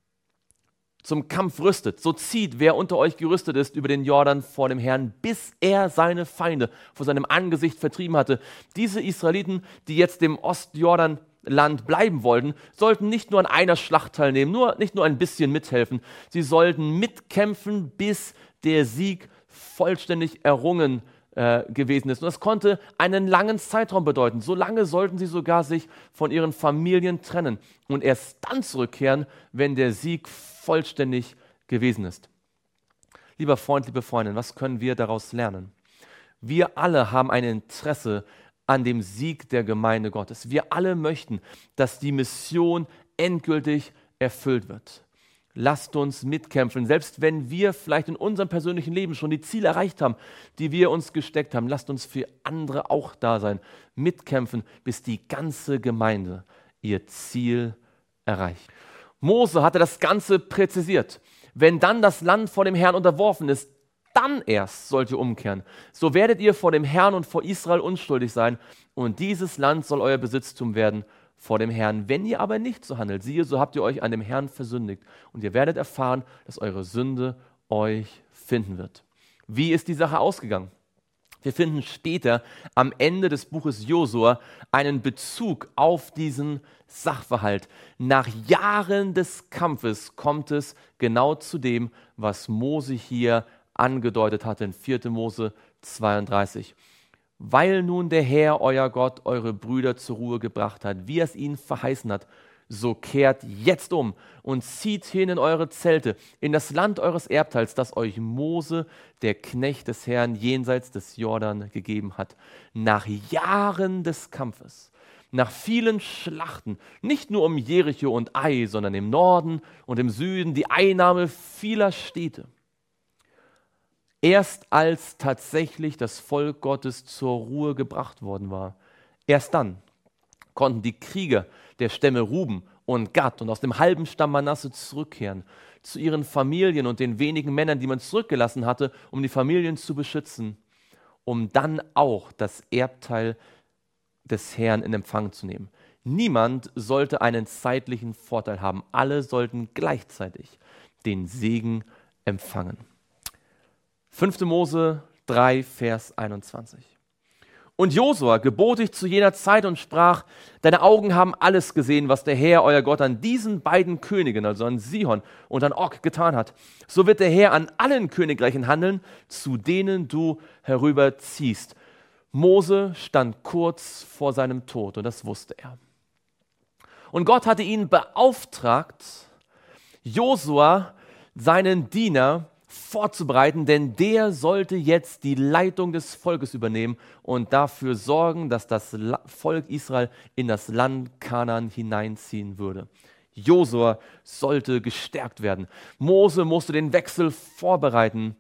zum Kampf rüstet, so zieht, wer unter euch gerüstet ist, über den Jordan vor dem Herrn, bis er seine Feinde vor seinem Angesicht vertrieben hatte. Diese Israeliten, die jetzt im Ostjordanland bleiben wollten, sollten nicht nur an einer Schlacht teilnehmen, nicht nur ein bisschen mithelfen. Sie sollten mitkämpfen, bis der Sieg vollständig errungen gewesen ist. Und das konnte einen langen Zeitraum bedeuten. So lange sollten sie sogar sich von ihren Familien trennen und erst dann zurückkehren, wenn der Sieg vollständig gewesen ist. Lieber Freund, liebe Freundin, was können wir daraus lernen? Wir alle haben ein Interesse an dem Sieg der Gemeinde Gottes. Wir alle möchten, dass die Mission endgültig erfüllt wird. Lasst uns mitkämpfen, selbst wenn wir vielleicht in unserem persönlichen Leben schon die Ziele erreicht haben, die wir uns gesteckt haben. Lasst uns für andere auch da sein, mitkämpfen, bis die ganze Gemeinde ihr Ziel erreicht. Mose hatte das Ganze präzisiert. Wenn dann das Land vor dem Herrn unterworfen ist, dann erst sollt ihr umkehren. So werdet ihr vor dem Herrn und vor Israel unschuldig sein und dieses Land soll euer Besitztum werden vor dem Herrn. Wenn ihr aber nicht so handelt, siehe, so habt ihr euch an dem Herrn versündigt und ihr werdet erfahren, dass eure Sünde euch finden wird. Wie ist die Sache ausgegangen? Wir finden später am Ende des Buches Josua einen Bezug auf diesen Sachverhalt. Nach Jahren des Kampfes kommt es genau zu dem, was Mose hier angedeutet hat in 4. Mose 32. Weil nun der Herr, euer Gott, eure Brüder zur Ruhe gebracht hat, wie er es ihnen verheißen hat, so kehrt jetzt um und zieht hin in eure Zelte, in das Land eures Erbteils, das euch Mose, der Knecht des Herrn, jenseits des Jordan gegeben hat. Nach Jahren des Kampfes, nach vielen Schlachten, nicht nur um Jericho und Ai, sondern im Norden und im Süden, die Einnahme vieler Städte. Erst als tatsächlich das Volk Gottes zur Ruhe gebracht worden war, erst dann konnten die Krieger der Stämme Ruben und Gad und aus dem halben Stamm Manasse zurückkehren zu ihren Familien und den wenigen Männern, die man zurückgelassen hatte, um die Familien zu beschützen, um dann auch das Erbteil des Herrn in Empfang zu nehmen. Niemand sollte einen zeitlichen Vorteil haben. Alle sollten gleichzeitig den Segen empfangen. 5. Mose 3, Vers 21. Und Josua gebot ich zu jener Zeit und sprach, deine Augen haben alles gesehen, was der Herr, euer Gott, an diesen beiden Königen, also an Sihon und an Og, getan hat. So wird der Herr an allen Königreichen handeln, zu denen du herüberziehst. Mose stand kurz vor seinem Tod und das wusste er. Und Gott hatte ihn beauftragt, Josua, seinen Diener, vorzubereiten, denn der sollte jetzt die Leitung des Volkes übernehmen und dafür sorgen, dass das Volk Israel in das Land Kanaan hineinziehen würde. Josua sollte gestärkt werden. Mose musste den Wechsel vorbereiten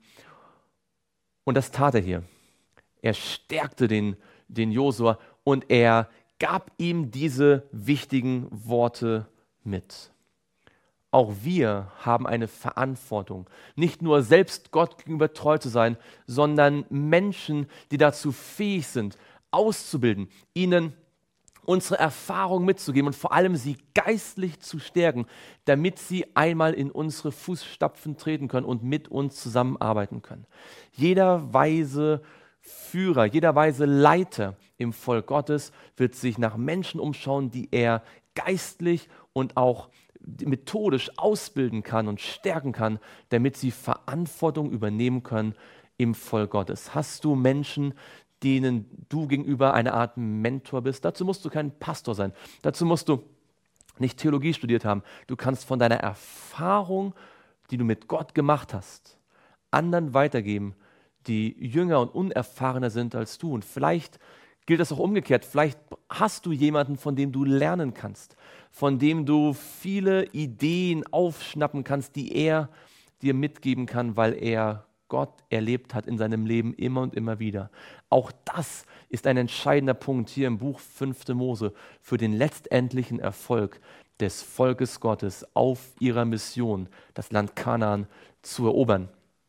und das tat er hier. Er stärkte den Josua und er gab ihm diese wichtigen Worte mit. Auch wir haben eine Verantwortung, nicht nur selbst Gott gegenüber treu zu sein, sondern Menschen, die dazu fähig sind, auszubilden, ihnen unsere Erfahrung mitzugeben und vor allem sie geistlich zu stärken, damit sie einmal in unsere Fußstapfen treten können und mit uns zusammenarbeiten können. Jeder weise Führer, jeder weise Leiter im Volk Gottes wird sich nach Menschen umschauen, die er geistlich und auch methodisch ausbilden kann und stärken kann, damit sie Verantwortung übernehmen können im Volk Gottes. Hast du Menschen, denen du gegenüber eine Art Mentor bist? Dazu musst du kein Pastor sein. Dazu musst du nicht Theologie studiert haben. Du kannst von deiner Erfahrung, die du mit Gott gemacht hast, anderen weitergeben, die jünger und unerfahrener sind als du. Und vielleicht gilt das auch umgekehrt. Vielleicht hast du jemanden, von dem du lernen kannst, von dem du viele Ideen aufschnappen kannst, die er dir mitgeben kann, weil er Gott erlebt hat in seinem Leben immer und immer wieder. Auch das ist ein entscheidender Punkt hier im Buch 5. Mose für den letztendlichen Erfolg des Volkes Gottes auf ihrer Mission, das Land Kanaan zu erobern.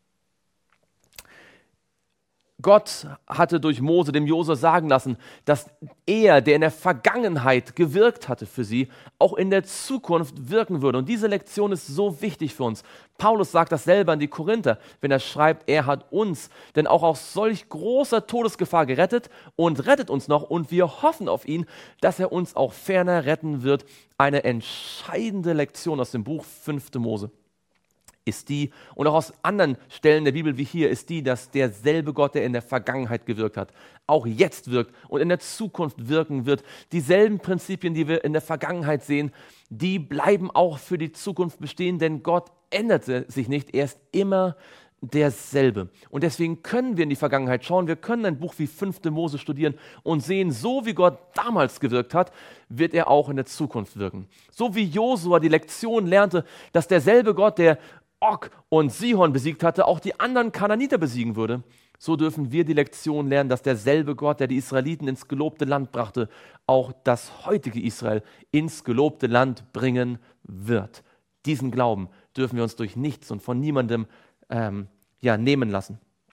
Gott hatte durch Mose dem Josua sagen lassen, dass er, der in der Vergangenheit gewirkt hatte für sie, auch in der Zukunft wirken würde. Und diese Lektion ist so wichtig für uns. Paulus sagt das selber an die Korinther, wenn er schreibt, er hat uns denn auch aus solch großer Todesgefahr gerettet und rettet uns noch. Und wir hoffen auf ihn, dass er uns auch ferner retten wird. Eine entscheidende Lektion aus dem Buch 5. Mose ist die, und auch aus anderen Stellen der Bibel wie hier, ist die, dass derselbe Gott, der in der Vergangenheit gewirkt hat, auch jetzt wirkt und in der Zukunft wirken wird. Dieselben Prinzipien, die wir in der Vergangenheit sehen, die bleiben auch für die Zukunft bestehen, denn Gott änderte sich nicht, er ist immer derselbe. Und deswegen können wir in die Vergangenheit schauen, wir können ein Buch wie 5. Mose studieren und sehen, so wie Gott damals gewirkt hat, wird er auch in der Zukunft wirken. So wie Josua die Lektion lernte, dass derselbe Gott, der Og und Sihon besiegt hatte, auch die anderen Kanaaniter besiegen würde, so dürfen wir die Lektion lernen, dass derselbe Gott, der die Israeliten ins gelobte Land brachte, auch das heutige Israel ins gelobte Land bringen wird. Diesen Glauben dürfen wir uns durch nichts und von niemandem nehmen lassen.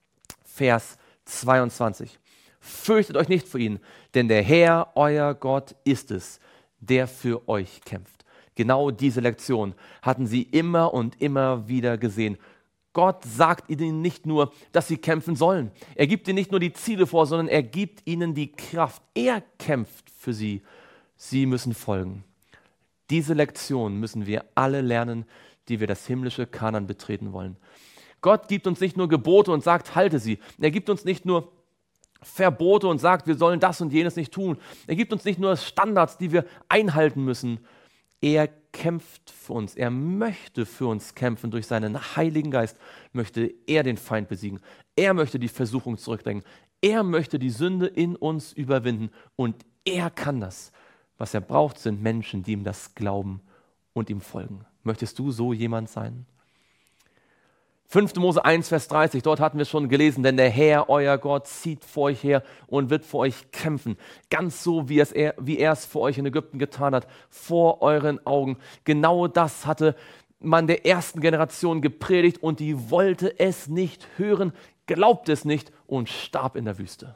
Vers 22. Fürchtet euch nicht vor ihnen, denn der Herr, euer Gott, ist es, der für euch kämpft. Genau diese Lektion hatten sie immer und immer wieder gesehen. Gott sagt ihnen nicht nur, dass sie kämpfen sollen. Er gibt ihnen nicht nur die Ziele vor, sondern er gibt ihnen die Kraft. Er kämpft für sie. Sie müssen folgen. Diese Lektion müssen wir alle lernen, die wir das himmlische Kanaan betreten wollen. Gott gibt uns nicht nur Gebote und sagt, halte sie. Er gibt uns nicht nur Verbote und sagt, wir sollen das und jenes nicht tun. Er gibt uns nicht nur Standards, die wir einhalten müssen. Er kämpft für uns. Er möchte für uns kämpfen. Durch seinen Heiligen Geist möchte er den Feind besiegen. Er möchte die Versuchung zurückdrängen. Er möchte die Sünde in uns überwinden. Und er kann das. Was er braucht, sind Menschen, die ihm das glauben und ihm folgen. Möchtest du so jemand sein? 5. Mose 1, Vers 30, dort hatten wir schon gelesen, denn der Herr, euer Gott, zieht vor euch her und wird für euch kämpfen. Ganz so, wie er es für euch in Ägypten getan hat, vor euren Augen. Genau das hatte man der ersten Generation gepredigt und die wollte es nicht hören, glaubte es nicht und starb in der Wüste.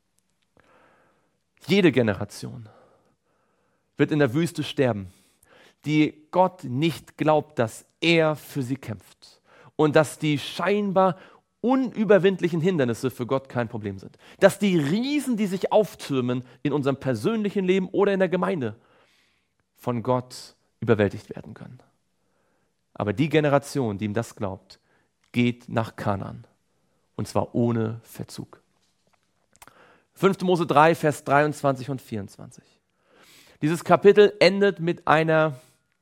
Jede Generation wird in der Wüste sterben, die Gott nicht glaubt, dass er für sie kämpft. Und dass die scheinbar unüberwindlichen Hindernisse für Gott kein Problem sind. Dass die Riesen, die sich auftürmen in unserem persönlichen Leben oder in der Gemeinde, von Gott überwältigt werden können. Aber die Generation, die ihm das glaubt, geht nach Kanaan. Und zwar ohne Verzug. 5. Mose 3, Vers 23 und 24. Dieses Kapitel endet mit einer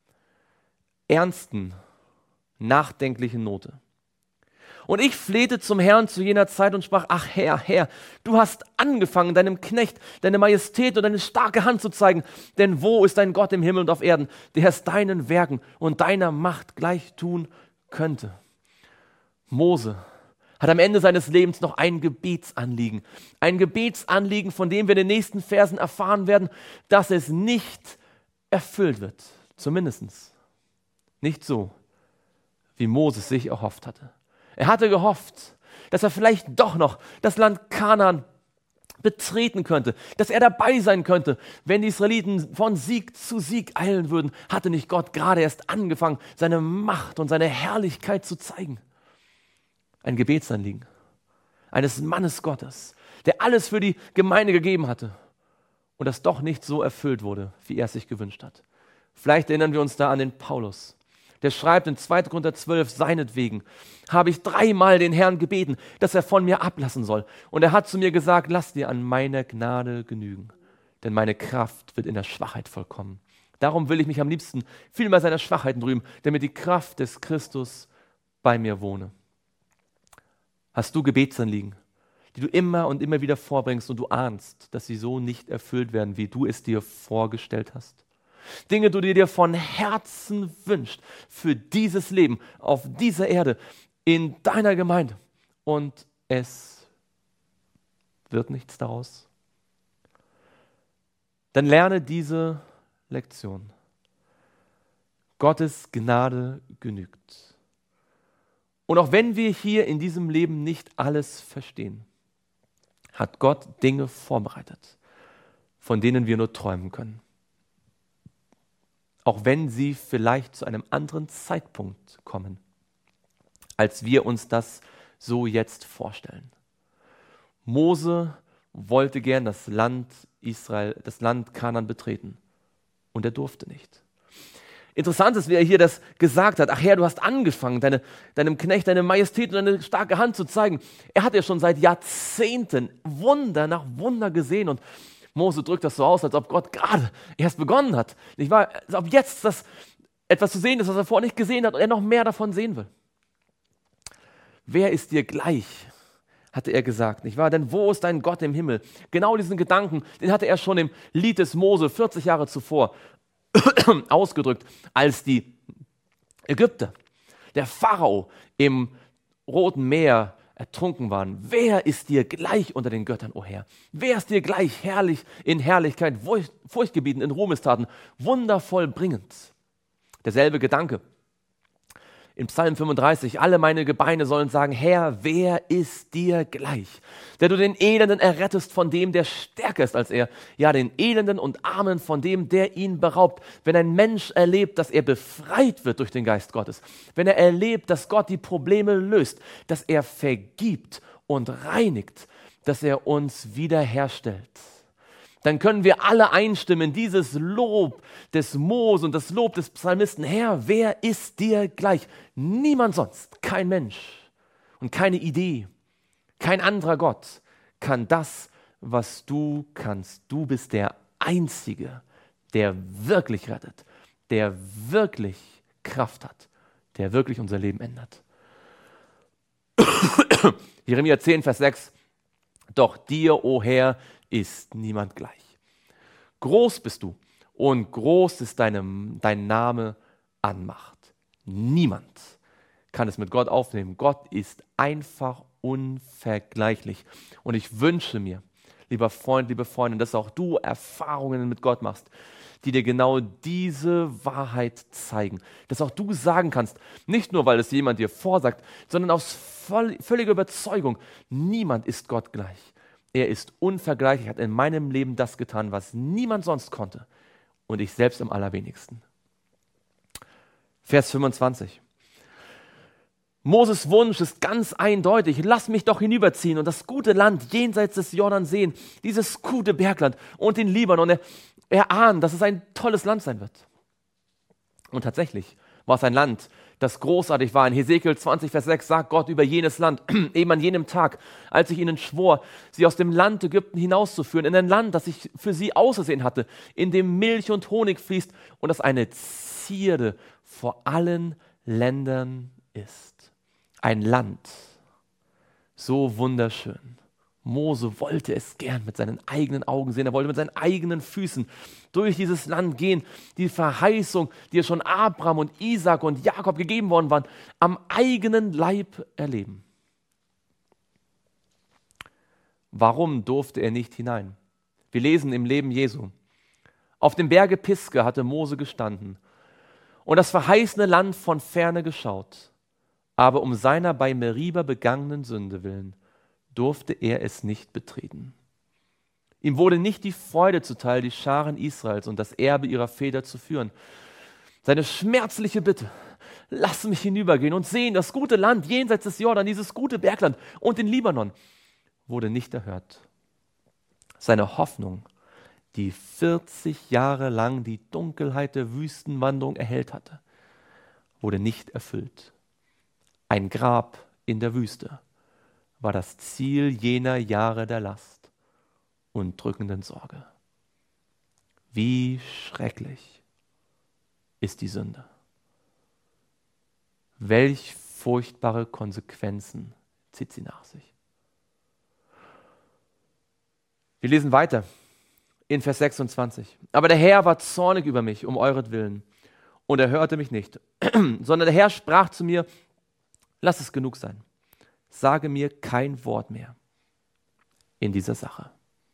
ernsten, nachdenklichen Note. Und ich flehte zum Herrn zu jener Zeit und sprach, ach Herr, Herr, du hast angefangen, deinem Knecht deine Majestät und deine starke Hand zu zeigen. Denn wo ist dein Gott im Himmel und auf Erden, der es deinen Werken und deiner Macht gleich tun könnte? Mose hat am Ende seines Lebens noch ein Gebetsanliegen. Ein Gebetsanliegen, von dem wir in den nächsten Versen erfahren werden, dass es nicht erfüllt wird. Zumindest nicht so, wie Moses sich erhofft hatte. Er hatte gehofft, dass er vielleicht doch noch das Land Kanaan betreten könnte, dass er dabei sein könnte, wenn die Israeliten von Sieg zu Sieg eilen würden. Hatte nicht Gott gerade erst angefangen, seine Macht und seine Herrlichkeit zu zeigen? Ein Gebetsanliegen eines Mannes Gottes, der alles für die Gemeinde gegeben hatte und das doch nicht so erfüllt wurde, wie er es sich gewünscht hat. Vielleicht erinnern wir uns da an den Paulus. Der schreibt in 2. Korinther 12, seinetwegen habe ich 3-mal den Herrn gebeten, dass er von mir ablassen soll. Und er hat zu mir gesagt, lass dir an meiner Gnade genügen, denn meine Kraft wird in der Schwachheit vollkommen. Darum will ich mich am liebsten vielmehr seiner Schwachheiten rühmen, damit die Kraft des Christus bei mir wohne. Hast du Gebetsanliegen, die du immer und immer wieder vorbringst und du ahnst, dass sie so nicht erfüllt werden, wie du es dir vorgestellt hast? Dinge, die du dir von Herzen wünschst für dieses Leben auf dieser Erde, in deiner Gemeinde. Und es wird nichts daraus. Dann lerne diese Lektion. Gottes Gnade genügt. Und auch wenn wir hier in diesem Leben nicht alles verstehen, hat Gott Dinge vorbereitet, von denen wir nur träumen können. Auch wenn sie vielleicht zu einem anderen Zeitpunkt kommen, als wir uns das so jetzt vorstellen. Mose wollte gern das Land Israel, das Land Kanaan betreten und er durfte nicht. Interessant ist, wie er hier das gesagt hat. Ach Herr, du hast angefangen, deinem Knecht deine Majestät und deine starke Hand zu zeigen. Er hat ja schon seit Jahrzehnten Wunder nach Wunder gesehen und Mose drückt das so aus, als ob Gott gerade erst begonnen hat. Nicht wahr? Als ob jetzt das etwas zu sehen ist, was er vorher nicht gesehen hat und er noch mehr davon sehen will. Wer ist dir gleich, hatte er gesagt, nicht wahr? Denn wo ist dein Gott im Himmel? Genau diesen Gedanken, den hatte er schon im Lied des Mose 40 Jahre zuvor ausgedrückt, als die Ägypter, der Pharao im Roten Meer ertrunken waren. Wer ist dir gleich unter den Göttern, o Herr? Wer ist dir gleich herrlich in Herrlichkeit, furchtgebietend in Ruhmestaten, wundervoll bringend? Derselbe Gedanke In Psalm 35, alle meine Gebeine sollen sagen, Herr, wer ist dir gleich? Der du den Elenden errettest von dem, der stärker ist als er. Ja, den Elenden und Armen von dem, der ihn beraubt. Wenn ein Mensch erlebt, dass er befreit wird durch den Geist Gottes, wenn er erlebt, dass Gott die Probleme löst, dass er vergibt und reinigt, dass er uns wiederherstellt, dann können wir alle einstimmen, dieses Lob des Mose und das Lob des Psalmisten. Herr, wer ist dir gleich? Niemand sonst, kein Mensch und keine Idee, kein anderer Gott kann das, was du kannst. Du bist der Einzige, der wirklich rettet, der wirklich Kraft hat, der wirklich unser Leben ändert. Jeremia 10, Vers 6. Doch dir, o Herr, ist niemand gleich. Groß bist du und groß ist dein Name an Macht. Niemand kann es mit Gott aufnehmen. Gott ist einfach unvergleichlich. Und ich wünsche mir, lieber Freund, liebe Freundin, dass auch du Erfahrungen mit Gott machst, die dir genau diese Wahrheit zeigen. Dass auch du sagen kannst, nicht nur, weil es jemand dir vorsagt, sondern aus völliger Überzeugung, niemand ist Gott gleich. Er ist unvergleichlich, hat in meinem Leben das getan, was niemand sonst konnte und ich selbst am allerwenigsten. Vers 25. Moses Wunsch ist ganz eindeutig, lass mich doch hinüberziehen und das gute Land jenseits des Jordan sehen, dieses gute Bergland und den Libanon, erahnen, dass es ein tolles Land sein wird. Und tatsächlich war es ein Land, das großartig war. In Hesekiel 20, Vers 6 sagt Gott über jenes Land, eben an jenem Tag, als ich ihnen schwor, sie aus dem Land Ägypten hinauszuführen, in ein Land, das ich für sie ausersehen hatte, in dem Milch und Honig fließt und das eine Zierde vor allen Ländern ist. Ein Land, so wunderschön. Mose wollte es gern mit seinen eigenen Augen sehen. Er wollte mit seinen eigenen Füßen durch dieses Land gehen. Die Verheißung, die er schon Abraham und Isaak und Jakob gegeben worden waren, am eigenen Leib erleben. Warum durfte er nicht hinein? Wir lesen im Leben Jesu. Auf dem Berge Pisgah hatte Mose gestanden und das verheißene Land von ferne geschaut. Aber um seiner bei Meriba begangenen Sünde willen durfte er es nicht betreten. Ihm wurde nicht die Freude zuteil, die Scharen Israels und das Erbe ihrer Väter zu führen. Seine schmerzliche Bitte, lass mich hinübergehen und sehen, das gute Land jenseits des Jordan, dieses gute Bergland und den Libanon, wurde nicht erhört. Seine Hoffnung, die 40 Jahre lang die Dunkelheit der Wüstenwanderung erhellt hatte, wurde nicht erfüllt. Ein Grab in der Wüste war das Ziel jener Jahre der Last und drückenden Sorge. Wie schrecklich ist die Sünde. Welch furchtbare Konsequenzen zieht sie nach sich. Wir lesen weiter in Vers 26. Aber der Herr war zornig über mich, um euretwillen, und er hörte mich nicht, sondern der Herr sprach zu mir, lass es genug sein. Sage mir kein Wort mehr in dieser Sache.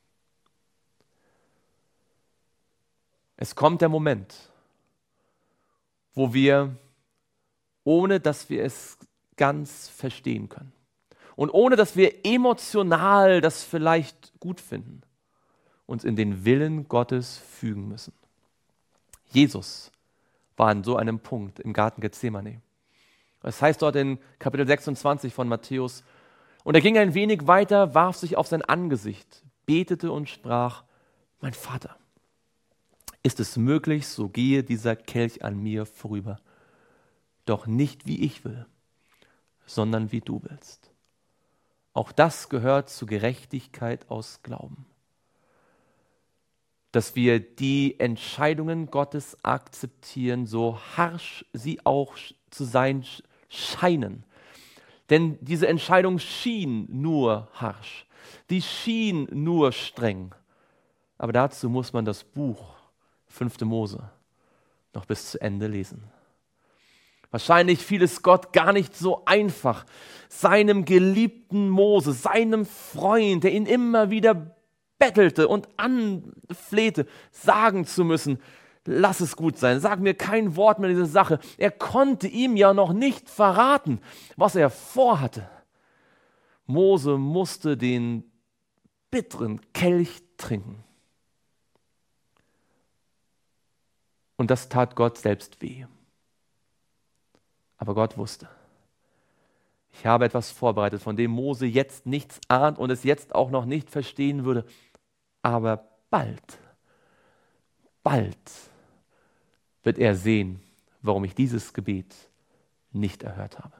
Es kommt der Moment, wo wir, ohne dass wir es ganz verstehen können und ohne dass wir emotional das vielleicht gut finden, uns in den Willen Gottes fügen müssen. Jesus war an so einem Punkt im Garten Gethsemane. Das heißt dort in Kapitel 26 von Matthäus, und er ging ein wenig weiter, warf sich auf sein Angesicht, betete und sprach, mein Vater, ist es möglich, so gehe dieser Kelch an mir vorüber, doch nicht wie ich will, sondern wie du willst. Auch das gehört zur Gerechtigkeit aus Glauben. Dass wir die Entscheidungen Gottes akzeptieren, so harsch sie auch zu sein scheinen. Denn diese Entscheidung schien nur harsch, die schien nur streng. Aber dazu muss man das Buch 5. Mose noch bis zu Ende lesen. Wahrscheinlich fiel es Gott gar nicht so einfach, seinem geliebten Mose, seinem Freund, der ihn immer wieder bettelte und anflehte, sagen zu müssen, lass es gut sein, sag mir kein Wort mehr diese Sache. Er konnte ihm ja noch nicht verraten, was er vorhatte. Mose musste den bitteren Kelch trinken. Und das tat Gott selbst weh. Aber Gott wusste, ich habe etwas vorbereitet, von dem Mose jetzt nichts ahnt und es jetzt auch noch nicht verstehen würde. Aber bald wird er sehen, warum ich dieses Gebet nicht erhört habe.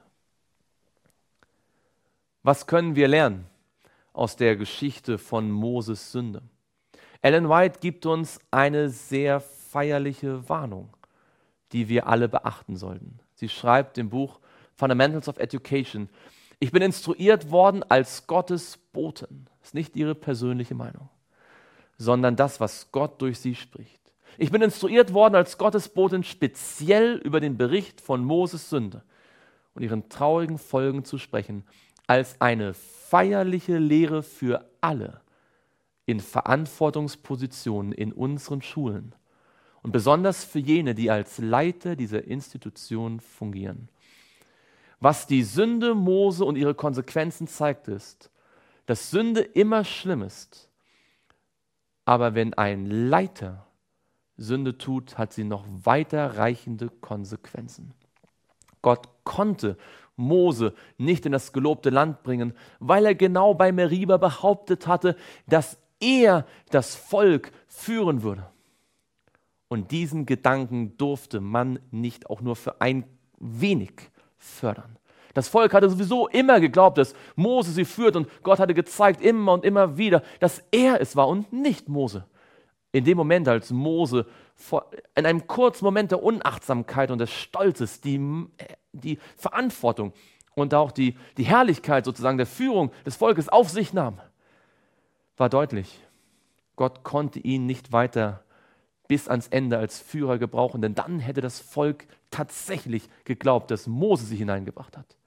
Was können wir lernen aus der Geschichte von Moses Sünde? Ellen White gibt uns eine sehr feierliche Warnung, die wir alle beachten sollten. Sie schreibt im Buch Fundamentals of Education: Ich bin instruiert worden als Gottes Botin. Das ist nicht ihre persönliche Meinung, sondern das, was Gott durch sie spricht. Ich bin instruiert worden als Gottes Botin, speziell über den Bericht von Moses Sünde und ihren traurigen Folgen zu sprechen, als eine feierliche Lehre für alle in Verantwortungspositionen in unseren Schulen und besonders für jene, die als Leiter dieser Institution fungieren. Was die Sünde Mose und ihre Konsequenzen zeigt, ist, dass Sünde immer schlimm ist. Aber wenn ein Leiter Sünde tut, hat sie noch weiterreichende Konsequenzen. Gott konnte Mose nicht in das gelobte Land bringen, weil er genau bei Meriba behauptet hatte, dass er das Volk führen würde. Und diesen Gedanken durfte man nicht auch nur für ein wenig fördern. Das Volk hatte sowieso immer geglaubt, dass Mose sie führt, und Gott hatte gezeigt immer und immer wieder, dass er es war und nicht Mose. In dem Moment, als Mose in einem kurzen Moment der Unachtsamkeit und des Stolzes die Verantwortung und auch die Herrlichkeit sozusagen der Führung des Volkes auf sich nahm, war deutlich, Gott konnte ihn nicht weiter bis ans Ende als Führer gebrauchen, denn dann hätte das Volk tatsächlich geglaubt, dass Mose sich hineingebracht hat.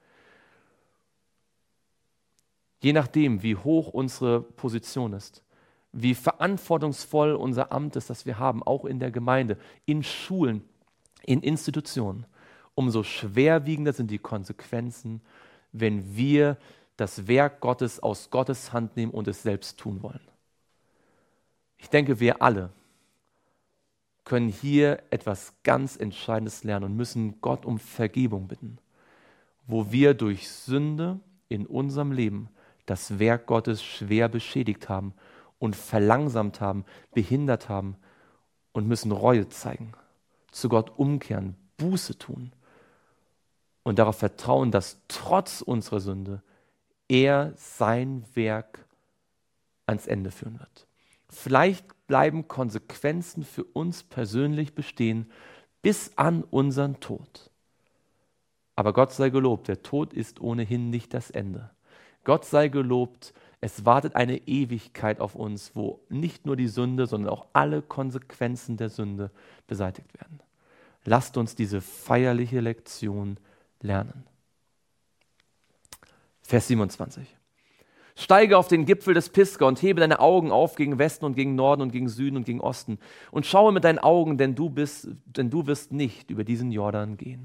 Je nachdem, wie hoch unsere Position ist, wie verantwortungsvoll unser Amt ist, das wir haben, auch in der Gemeinde, in Schulen, in Institutionen, umso schwerwiegender sind die Konsequenzen, wenn wir das Werk Gottes aus Gottes Hand nehmen und es selbst tun wollen. Ich denke, wir alle können hier etwas ganz Entscheidendes lernen und müssen Gott um Vergebung bitten, wo wir durch Sünde in unserem Leben das Werk Gottes schwer beschädigt haben und verlangsamt haben, behindert haben, und müssen Reue zeigen, zu Gott umkehren, Buße tun und darauf vertrauen, dass trotz unserer Sünde er sein Werk ans Ende führen wird. Vielleicht bleiben Konsequenzen für uns persönlich bestehen bis an unseren Tod. Aber Gott sei gelobt, der Tod ist ohnehin nicht das Ende. Gott sei gelobt, es wartet eine Ewigkeit auf uns, wo nicht nur die Sünde, sondern auch alle Konsequenzen der Sünde beseitigt werden. Lasst uns diese feierliche Lektion lernen. Vers 27. Steige auf den Gipfel des Pisga und hebe deine Augen auf gegen Westen und gegen Norden und gegen Süden und gegen Osten und schaue mit deinen Augen, denn du wirst nicht über diesen Jordan gehen.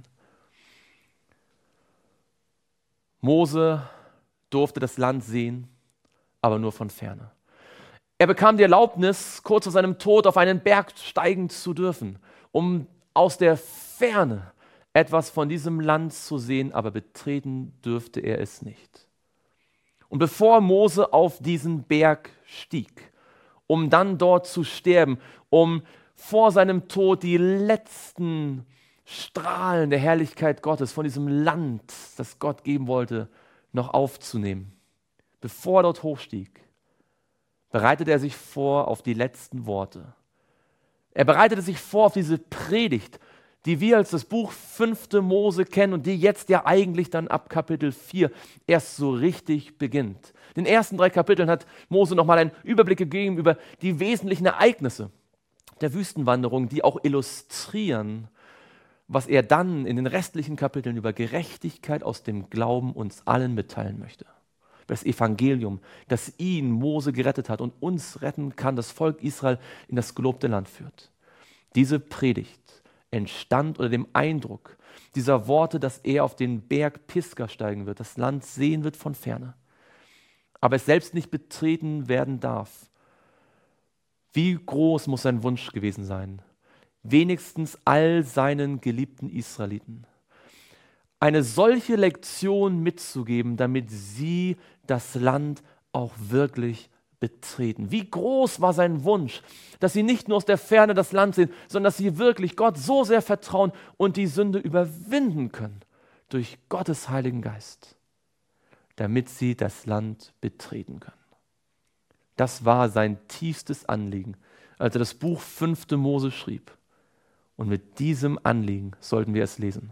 Mose durfte das Land sehen, aber nur von ferne. Er bekam die Erlaubnis, kurz vor seinem Tod auf einen Berg steigen zu dürfen, um aus der Ferne etwas von diesem Land zu sehen, aber betreten dürfte er es nicht. Und bevor Mose auf diesen Berg stieg, um dann dort zu sterben, um vor seinem Tod die letzten Strahlen der Herrlichkeit Gottes von diesem Land, das Gott geben wollte, noch aufzunehmen, bevor er dort hochstieg, bereitete er sich vor auf die letzten Worte. Er bereitete sich vor auf diese Predigt, die wir als das Buch 5. Mose kennen und die jetzt ja eigentlich dann ab Kapitel 4 erst so richtig beginnt. In den ersten 3 Kapiteln hat Mose nochmal einen Überblick gegeben über die wesentlichen Ereignisse der Wüstenwanderung, die auch illustrieren, was er dann in den restlichen Kapiteln über Gerechtigkeit aus dem Glauben uns allen mitteilen möchte. Das Evangelium, das ihn, Mose, gerettet hat und uns retten kann, das Volk Israel in das gelobte Land führt. Diese Predigt entstand unter dem Eindruck dieser Worte, dass er auf den Berg Pisgah steigen wird, das Land sehen wird von ferne, aber es selbst nicht betreten werden darf. Wie groß muss sein Wunsch gewesen sein? Wenigstens all seinen geliebten Israeliten eine solche Lektion mitzugeben, damit sie das Land auch wirklich betreten. Wie groß war sein Wunsch, dass sie nicht nur aus der Ferne das Land sehen, sondern dass sie wirklich Gott so sehr vertrauen und die Sünde überwinden können durch Gottes Heiligen Geist, damit sie das Land betreten können. Das war sein tiefstes Anliegen, als er das Buch 5. Mose schrieb. Und mit diesem Anliegen sollten wir es lesen.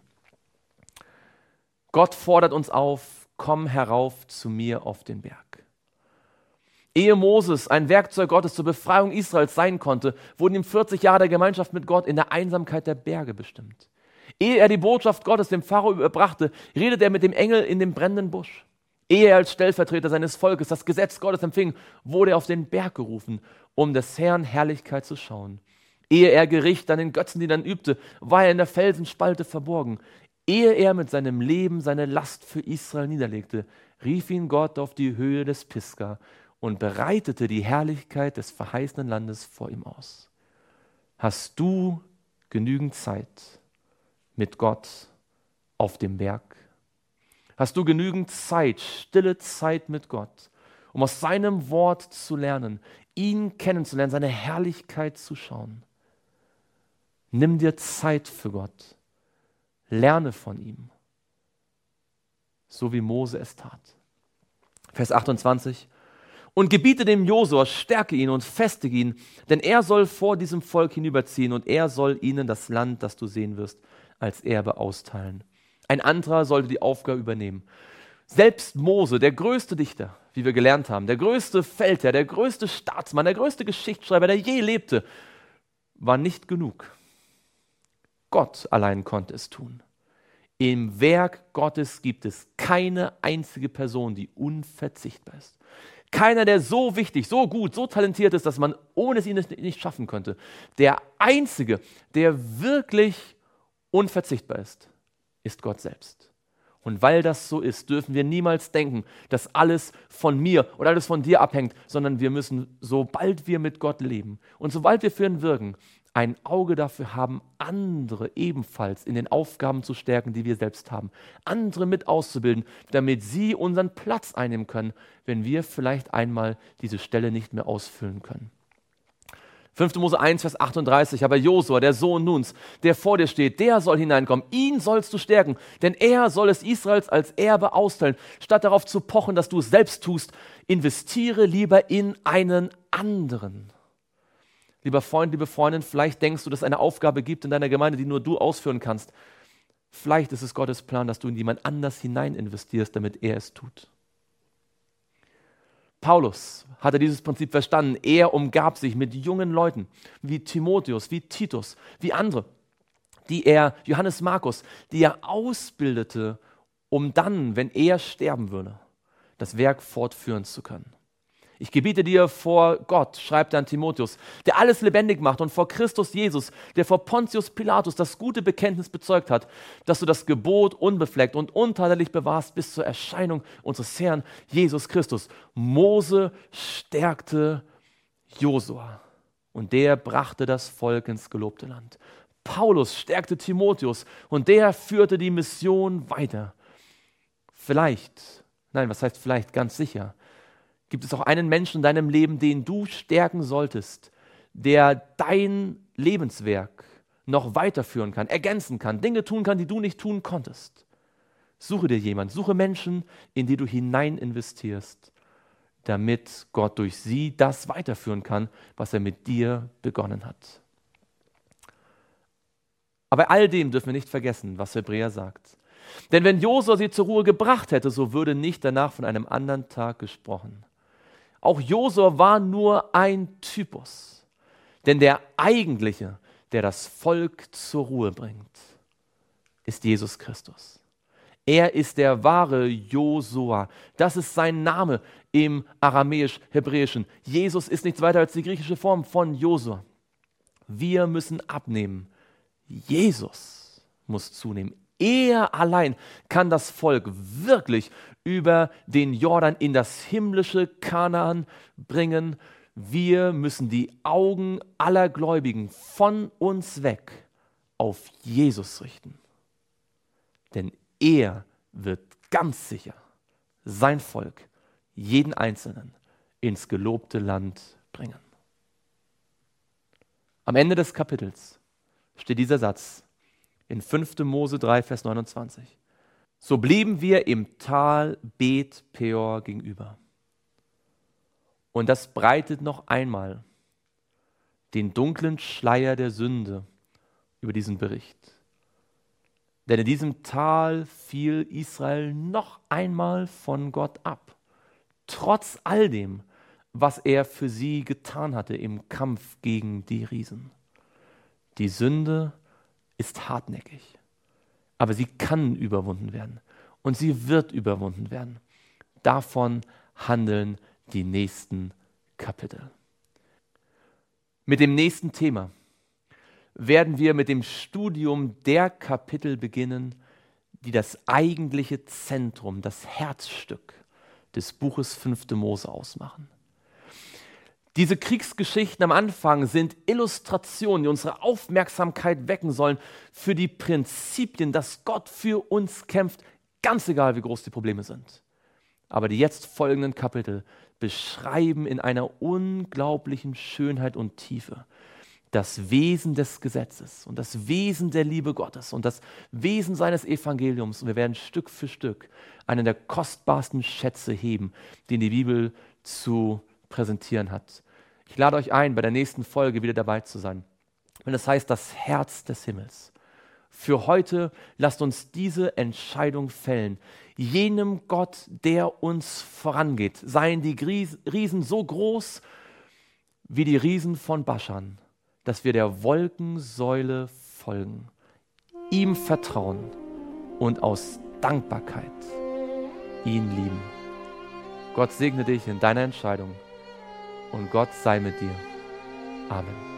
Gott fordert uns auf, komm herauf zu mir auf den Berg. Ehe Moses ein Werkzeug Gottes zur Befreiung Israels sein konnte, wurden ihm 40 Jahre der Gemeinschaft mit Gott in der Einsamkeit der Berge bestimmt. Ehe er die Botschaft Gottes dem Pharao überbrachte, redete er mit dem Engel in dem brennenden Busch. Ehe er als Stellvertreter seines Volkes das Gesetz Gottes empfing, wurde er auf den Berg gerufen, um des Herrn Herrlichkeit zu schauen. Ehe er Gericht an den Götzendienern übte, war er in der Felsenspalte verborgen. Ehe er mit seinem Leben seine Last für Israel niederlegte, rief ihn Gott auf die Höhe des Pisgah und bereitete die Herrlichkeit des verheißenen Landes vor ihm aus. Hast du genügend Zeit mit Gott auf dem Berg? Hast du genügend Zeit, stille Zeit mit Gott, um aus seinem Wort zu lernen, ihn kennenzulernen, seine Herrlichkeit zu schauen? Nimm dir Zeit für Gott. Lerne von ihm, so wie Mose es tat. Vers 28. Und gebiete dem Josua, stärke ihn und festige ihn, denn er soll vor diesem Volk hinüberziehen und er soll ihnen das Land, das du sehen wirst, als Erbe austeilen. Ein anderer sollte die Aufgabe übernehmen. Selbst Mose, der größte Dichter, wie wir gelernt haben, der größte Feldherr, der größte Staatsmann, der größte Geschichtsschreiber, der je lebte, war nicht genug. Gott allein konnte es tun. Im Werk Gottes gibt es keine einzige Person, die unverzichtbar ist. Keiner, der so wichtig, so gut, so talentiert ist, dass man ohne ihn nicht schaffen könnte. Der Einzige, der wirklich unverzichtbar ist, ist Gott selbst. Und weil das so ist, dürfen wir niemals denken, dass alles von mir oder alles von dir abhängt, sondern wir müssen, sobald wir mit Gott leben und sobald wir für ihn wirken, ein Auge dafür haben, andere ebenfalls in den Aufgaben zu stärken, die wir selbst haben. Andere mit auszubilden, damit sie unseren Platz einnehmen können, wenn wir vielleicht einmal diese Stelle nicht mehr ausfüllen können. 5. Mose 1, Vers 38, aber Josua, der Sohn Nuns, der vor dir steht, der soll hineinkommen, ihn sollst du stärken, denn er soll es Israels als Erbe austeilen. Statt darauf zu pochen, dass du es selbst tust, investiere lieber in einen anderen. Lieber Freund, liebe Freundin, vielleicht denkst du, dass es eine Aufgabe gibt in deiner Gemeinde, die nur du ausführen kannst. Vielleicht ist es Gottes Plan, dass du in jemand anders hinein investierst, damit er es tut. Paulus hatte dieses Prinzip verstanden. Er umgab sich mit jungen Leuten wie Timotheus, wie Titus, wie andere, Johannes Markus, die er ausbildete, um dann, wenn er sterben würde, das Werk fortführen zu können. Ich gebiete dir vor Gott, schreibt er an Timotheus, der alles lebendig macht und vor Christus Jesus, der vor Pontius Pilatus das gute Bekenntnis bezeugt hat, dass du das Gebot unbefleckt und untadelig bewahrst bis zur Erscheinung unseres Herrn Jesus Christus. Mose stärkte Josua und der brachte das Volk ins gelobte Land. Paulus stärkte Timotheus und der führte die Mission weiter. Ganz sicher, gibt es auch einen Menschen in deinem Leben, den du stärken solltest, der dein Lebenswerk noch weiterführen kann, ergänzen kann, Dinge tun kann, die du nicht tun konntest. Suche dir jemanden, suche Menschen, in die du hinein investierst, damit Gott durch sie das weiterführen kann, was er mit dir begonnen hat. Aber bei all dem dürfen wir nicht vergessen, was Hebräer sagt. Denn wenn Josua sie zur Ruhe gebracht hätte, so würde nicht danach von einem anderen Tag gesprochen. Auch Josua war nur ein Typus, denn der Eigentliche, der das Volk zur Ruhe bringt, ist Jesus Christus. Er ist der wahre Josua. Das ist sein Name im Aramäisch-Hebräischen. Jesus ist nichts weiter als die griechische Form von Josua. Wir müssen abnehmen. Jesus muss zunehmen. Er allein kann das Volk wirklich über den Jordan in das himmlische Kanaan bringen. Wir müssen die Augen aller Gläubigen von uns weg auf Jesus richten. Denn er wird ganz sicher sein Volk, jeden Einzelnen, ins gelobte Land bringen. Am Ende des Kapitels steht dieser Satz in 5. Mose 3, Vers 29. So blieben wir im Tal Bet Peor gegenüber. Und das breitet noch einmal den dunklen Schleier der Sünde über diesen Bericht. Denn in diesem Tal fiel Israel noch einmal von Gott ab. Trotz all dem, was er für sie getan hatte im Kampf gegen die Riesen. Die Sünde ist hartnäckig, aber sie kann überwunden werden und sie wird überwunden werden. Davon handeln die nächsten Kapitel. Mit dem nächsten Thema werden wir mit dem Studium der Kapitel beginnen, die das eigentliche Zentrum, das Herzstück des Buches 5. Mose ausmachen. Diese Kriegsgeschichten am Anfang sind Illustrationen, die unsere Aufmerksamkeit wecken sollen für die Prinzipien, dass Gott für uns kämpft, ganz egal wie groß die Probleme sind. Aber die jetzt folgenden Kapitel beschreiben in einer unglaublichen Schönheit und Tiefe das Wesen des Gesetzes und das Wesen der Liebe Gottes und das Wesen seines Evangeliums. Und wir werden Stück für Stück einen der kostbarsten Schätze heben, den die Bibel zu präsentieren hat. Ich lade euch ein, bei der nächsten Folge wieder dabei zu sein. Wenn es heißt, das Herz des Himmels. Für heute lasst uns diese Entscheidung fällen. Jenem Gott, der uns vorangeht, seien die Riesen so groß wie die Riesen von Baschan, dass wir der Wolkensäule folgen, ihm vertrauen und aus Dankbarkeit ihn lieben. Gott segne dich in deiner Entscheidung und Gott sei mit dir. Amen.